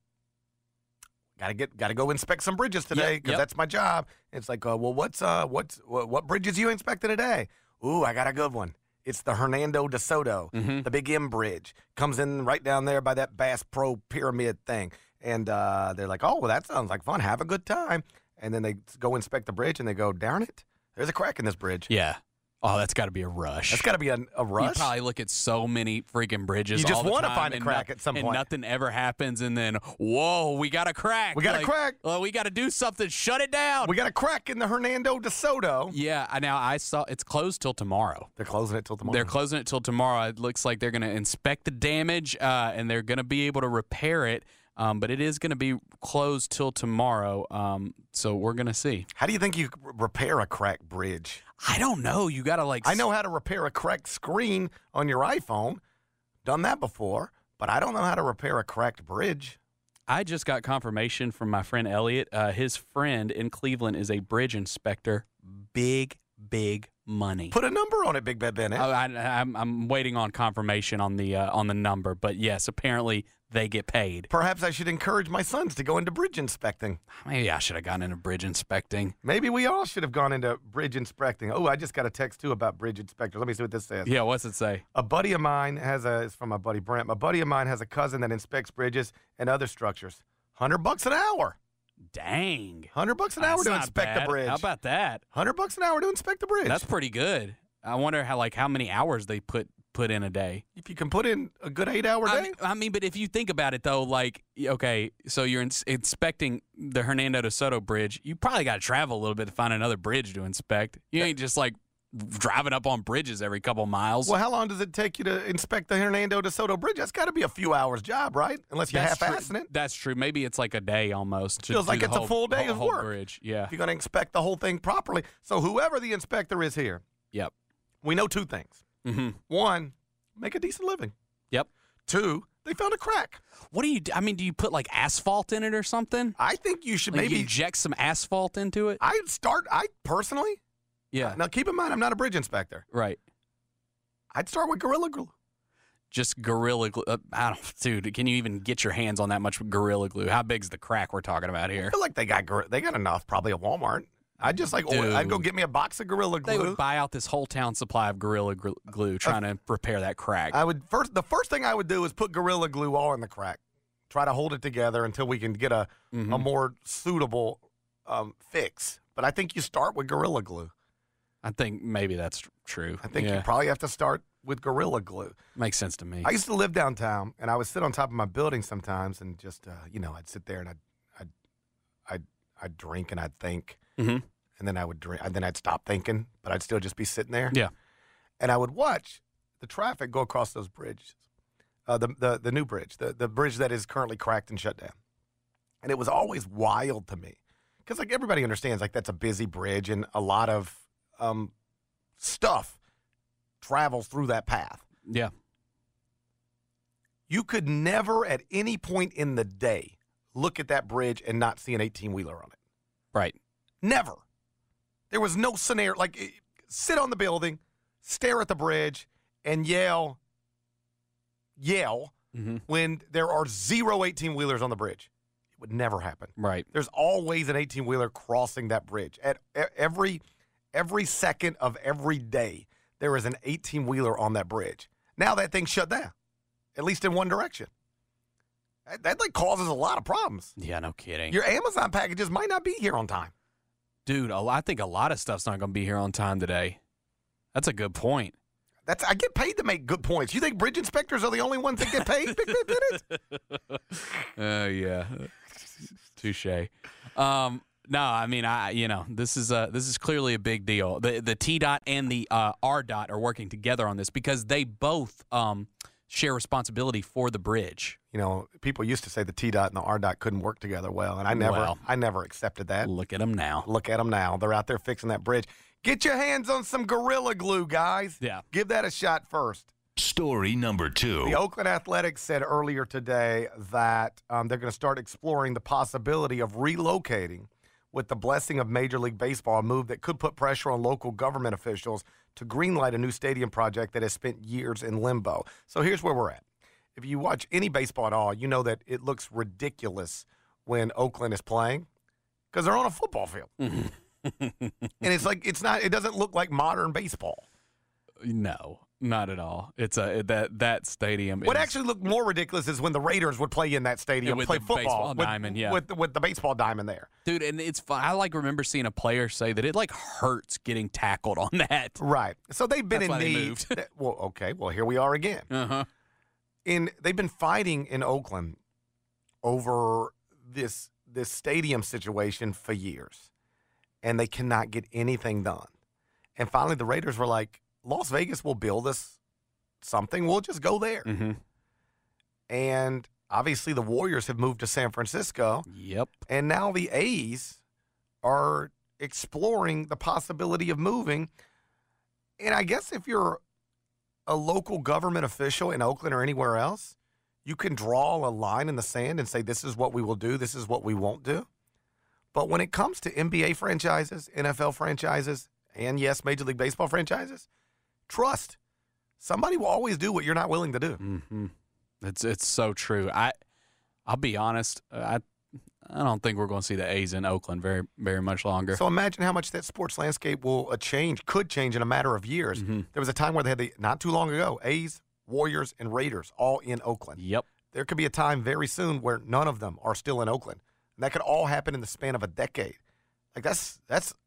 Speaker 9: go inspect some bridges today because that's my job. It's like, well, what bridges you inspecting today? Ooh, I got a good one. It's the Hernando de Soto, the Big M Bridge. Comes in right down there by that Bass Pro Pyramid thing. And they're like, oh, well, that sounds like fun. Have a good time. And then they go inspect the bridge, and they go, darn it, there's a crack in this bridge.
Speaker 11: Yeah. Oh, that's got to be a rush.
Speaker 9: That's got to be a rush.
Speaker 11: You probably look at so many freaking bridges.
Speaker 9: You just
Speaker 11: want to
Speaker 9: find a crack at some point.
Speaker 11: And nothing ever happens. And then, whoa, we got a crack.
Speaker 9: We got a crack.
Speaker 11: Well, we got to do something. Shut it down.
Speaker 9: We got a crack in the Hernando de Soto.
Speaker 11: Yeah. Now, I saw it's closed till tomorrow.
Speaker 9: They're closing it till tomorrow.
Speaker 11: They're closing it till tomorrow. It looks like they're going to inspect the damage, and they're going to be able to repair it. But it is going to be closed till tomorrow, so we're going to see.
Speaker 9: How do you think you repair a cracked bridge?
Speaker 11: I don't know. You got to
Speaker 9: I know how to repair a cracked screen on your iPhone. Done that before, but I don't know how to repair a cracked bridge.
Speaker 11: I just got confirmation from my friend Elliot. His friend in Cleveland is a bridge inspector. Big money.
Speaker 9: Put a number on it, Big Bad Bennett.
Speaker 11: I'm waiting on confirmation on the number, but yes, apparently they get paid.
Speaker 9: Perhaps I should encourage my sons to go into bridge inspecting.
Speaker 11: Maybe I should have gone into bridge inspecting.
Speaker 9: Maybe we all should have gone into bridge inspecting. Oh, I just got a text too about bridge inspectors. Let me see what this says.
Speaker 11: Yeah, what's it say?
Speaker 9: A buddy of mine it's from my buddy Brent. A buddy of mine has a cousin that inspects bridges and other structures. $100 an hour.
Speaker 11: Dang.
Speaker 9: $100 an hour to inspect the bridge.
Speaker 11: How about that?
Speaker 9: $100 an hour to inspect the bridge.
Speaker 11: That's pretty good. I wonder how many hours they put in a day.
Speaker 9: If you can put in a good 8-hour day.
Speaker 11: I mean, but if you think about it though, like, okay, so you're inspecting the Hernando de Soto Bridge, you probably got to travel a little bit to find another bridge to inspect. You ain't just like driving up on bridges every couple miles.
Speaker 9: Well, how long does it take you to inspect the Hernando de Soto Bridge? That's got to be a few hours job, right? Unless you're half-assing it.
Speaker 11: That's true. Maybe it's like a day almost.
Speaker 9: Feels like it's a full day of work.
Speaker 11: Bridge. Yeah.
Speaker 9: If you're going to inspect the whole thing properly. So whoever the inspector is here,
Speaker 11: yep,
Speaker 9: we know two things.
Speaker 11: Mm-hmm.
Speaker 9: One, make a decent living.
Speaker 11: Yep.
Speaker 9: Two, they found a crack.
Speaker 11: What do you do? I mean, do you put like asphalt in it or something?
Speaker 9: I think you should maybe
Speaker 11: inject some asphalt into it.
Speaker 9: I personally.
Speaker 11: Yeah.
Speaker 9: Now, keep in mind, I'm not a bridge inspector.
Speaker 11: Right.
Speaker 9: I'd start with Gorilla Glue.
Speaker 11: Just Gorilla Glue. Dude, can you even get your hands on that much Gorilla Glue? How big's the crack we're talking about here?
Speaker 9: I feel like they got enough probably at Walmart. I'd just I'd go get me a box of Gorilla Glue.
Speaker 11: They would buy out this whole town supply of Gorilla Glue trying to repair that crack.
Speaker 9: The first thing I would do is put Gorilla Glue all in the crack. Try to hold it together until we can get a more suitable fix. But I think you start with Gorilla Glue.
Speaker 11: I think maybe that's true.
Speaker 9: I think you probably have to start with Gorilla Glue.
Speaker 11: Makes sense to me.
Speaker 9: I used to live downtown, and I would sit on top of my building sometimes, and just I'd sit there and I'd drink and I'd think, and then I would drink, and then I'd stop thinking, but I'd still just be sitting there.
Speaker 11: Yeah,
Speaker 9: and I would watch the traffic go across those bridges, the new bridge, the bridge that is currently cracked and shut down, and it was always wild to me because like everybody understands like that's a busy bridge and a lot of stuff travels through that path.
Speaker 11: Yeah.
Speaker 9: You could never at any point in the day look at that bridge and not see an 18-wheeler on it.
Speaker 11: Right.
Speaker 9: Never. There was no scenario. Like, sit on the building, stare at the bridge, and yell when there are 0 18-wheelers on the bridge. It would never happen.
Speaker 11: Right.
Speaker 9: There's always an 18-wheeler crossing that bridge. At every second of every day, there is an 18-wheeler on that bridge. Now that thing's shut down, at least in one direction. That like causes a lot of problems.
Speaker 11: Yeah, no kidding.
Speaker 9: Your Amazon packages might not be here on time.
Speaker 11: Dude, I think a lot of stuff's not going to be here on time today. That's a good point.
Speaker 9: I get paid to make good points. You think bridge inspectors are the only ones that get paid? Big Bennett?
Speaker 11: Yeah. Touche. No, I mean, this is clearly a big deal. The TDOT and the RDOT are working together on this because they both share responsibility for the bridge.
Speaker 9: You know, people used to say the TDOT and the RDOT couldn't work together well, and I never accepted that.
Speaker 11: Look at them now.
Speaker 9: Look at them now. They're out there fixing that bridge. Get your hands on some Gorilla Glue, guys.
Speaker 11: Yeah.
Speaker 9: Give that a shot first.
Speaker 8: Story number 2.
Speaker 9: The Oakland Athletics said earlier today that they're going to start exploring the possibility of relocating with the blessing of Major League Baseball, a move that could put pressure on local government officials to greenlight a new stadium project that has spent years in limbo. So here's where we're at. If you watch any baseball at all, you know that it looks ridiculous when Oakland is playing because they're on a football field. And it's like it doesn't look like modern baseball.
Speaker 11: No, not at all. It's that stadium.
Speaker 9: What actually looked more ridiculous is when the Raiders would play in that stadium,
Speaker 11: with
Speaker 9: play
Speaker 11: the
Speaker 9: football
Speaker 11: baseball diamond,
Speaker 9: with the baseball diamond there.
Speaker 11: Dude, and it's fun. I remember seeing a player say that it hurts getting tackled on that.
Speaker 9: Right. So they've been
Speaker 11: That's why
Speaker 9: in
Speaker 11: they
Speaker 9: need.
Speaker 11: moved.
Speaker 9: Well, okay. Well, here we are again.
Speaker 11: Uh-huh.
Speaker 9: They've been fighting in Oakland over this stadium situation for years, and they cannot get anything done. And finally, the Raiders were like, Las Vegas will build us something. We'll just go there.
Speaker 11: Mm-hmm.
Speaker 9: And obviously, the Warriors have moved to San Francisco.
Speaker 11: Yep.
Speaker 9: And now the A's are exploring the possibility of moving. And I guess if you're a local government official in Oakland or anywhere else, you can draw a line in the sand and say, this is what we will do, this is what we won't do. But when it comes to NBA franchises, NFL franchises, and yes, Major League Baseball franchises, trust. Somebody will always do what you're not willing to do.
Speaker 11: Mm-hmm. It's so true. I'll be honest. I don't think we're going to see the A's in Oakland very, very much longer.
Speaker 9: So imagine how much that sports landscape will could change in a matter of years.
Speaker 11: Mm-hmm.
Speaker 9: There was a time where they had not too long ago, A's, Warriors, and Raiders all in Oakland.
Speaker 11: Yep.
Speaker 9: There could be a time very soon where none of them are still in Oakland. And that could all happen in the span of a decade. Like that's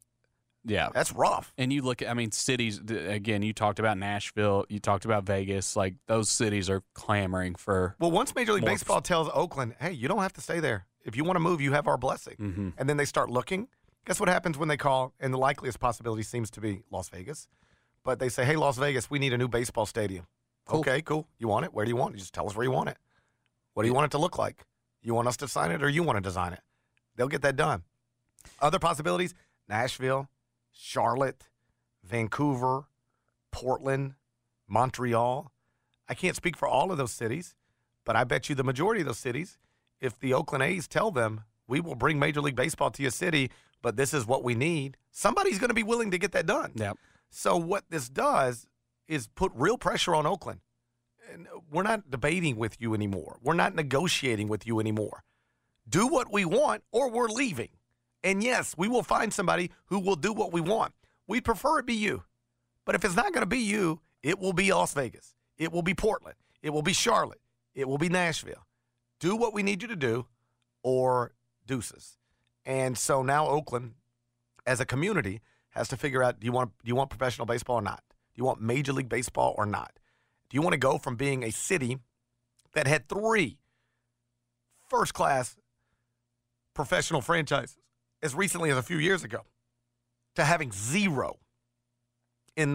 Speaker 9: rough.
Speaker 11: And you look at, cities, again, you talked about Nashville, you talked about Vegas, like those cities are clamoring for.
Speaker 9: Well, once Major League Baseball tells Oakland, hey, you don't have to stay there. If you want to move, you have our blessing.
Speaker 11: Mm-hmm.
Speaker 9: And then they start looking. Guess what happens when they call? And the likeliest possibility seems to be Las Vegas. But they say, hey, Las Vegas, we need a new baseball stadium.
Speaker 11: Cool.
Speaker 9: Okay, cool. You want it? Where do you want it? Just tell us where you want it. What do you want it to look like? You want us to sign it or you want to design it? They'll get that done. Other possibilities, Nashville, Charlotte, Vancouver, Portland, Montreal. I can't speak for all of those cities, but I bet you the majority of those cities, if the Oakland A's tell them, we will bring Major League Baseball to your city, but this is what we need, somebody's going to be willing to get that done.
Speaker 11: Yep.
Speaker 9: So what this does is put real pressure on Oakland. And we're not debating with you anymore. We're not negotiating with you anymore. Do what we want or we're leaving. And yes, we will find somebody who will do what we want. We'd prefer it be you. But if it's not going to be you, it will be Las Vegas. It will be Portland. It will be Charlotte. It will be Nashville. Do what we need you to do or deuces. And so now Oakland, as a community, has to figure out, do you want professional baseball or not? Do you want Major League Baseball or not? Do you want to go from being a city that had 3 first-class professional franchises as recently as a few years ago to having 0 in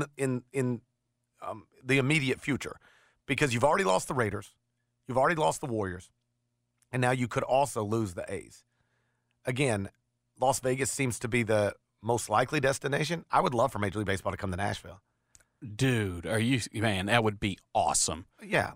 Speaker 9: the immediate future? Because you've already lost the Raiders, you've already lost the Warriors, and now you could also lose the A's. Again, Las Vegas seems to be the most likely destination. I would love for Major League Baseball to come to Nashville.
Speaker 11: Dude, man, that would be awesome.
Speaker 9: Yeah,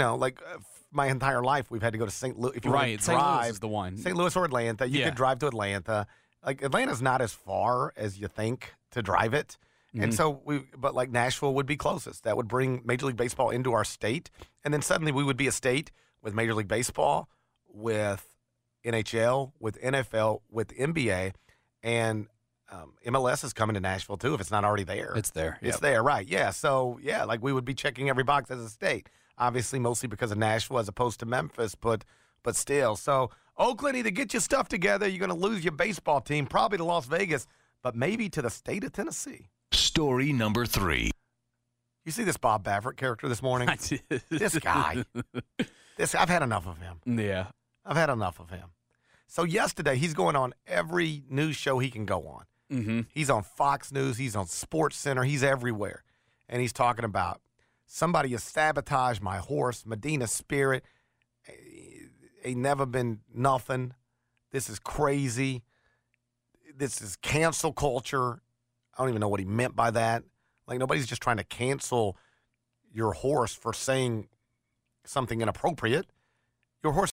Speaker 9: my entire life we've had to go to St. Louis. If you want to
Speaker 11: St.
Speaker 9: drive,
Speaker 11: Louis is the one.
Speaker 9: St. Louis or Atlanta, you could drive to Atlanta. Like Atlanta's not as far as you think to drive it, and so but like Nashville would be closest. That would bring Major League Baseball into our state, and then suddenly we would be a state with Major League Baseball, with NHL, with NFL, with NBA, and MLS is coming to Nashville too. If it's not already there,
Speaker 11: it's there.
Speaker 9: It's there, right? Yeah. So yeah, like we would be checking every box as a state. Obviously, mostly because of Nashville as opposed to Memphis, but still. So Oakland, either get your stuff together, you're going to lose your baseball team, probably to Las Vegas, but maybe to the state of Tennessee.
Speaker 8: Story number 3.
Speaker 9: You see this Bob Baffert character this morning?
Speaker 11: I did.
Speaker 9: This guy. I've had enough of him.
Speaker 11: Yeah.
Speaker 9: I've had enough of him. So yesterday, he's going on every news show he can go on.
Speaker 11: Mm-hmm.
Speaker 9: He's on Fox News. He's on Sports Center. He's everywhere. And he's talking about somebody has sabotaged my horse, Medina Spirit. Ain't never been nothing. This is crazy. This is cancel culture. I don't even know what he meant by that. Like, nobody's just trying to cancel your horse for saying something inappropriate. Your horse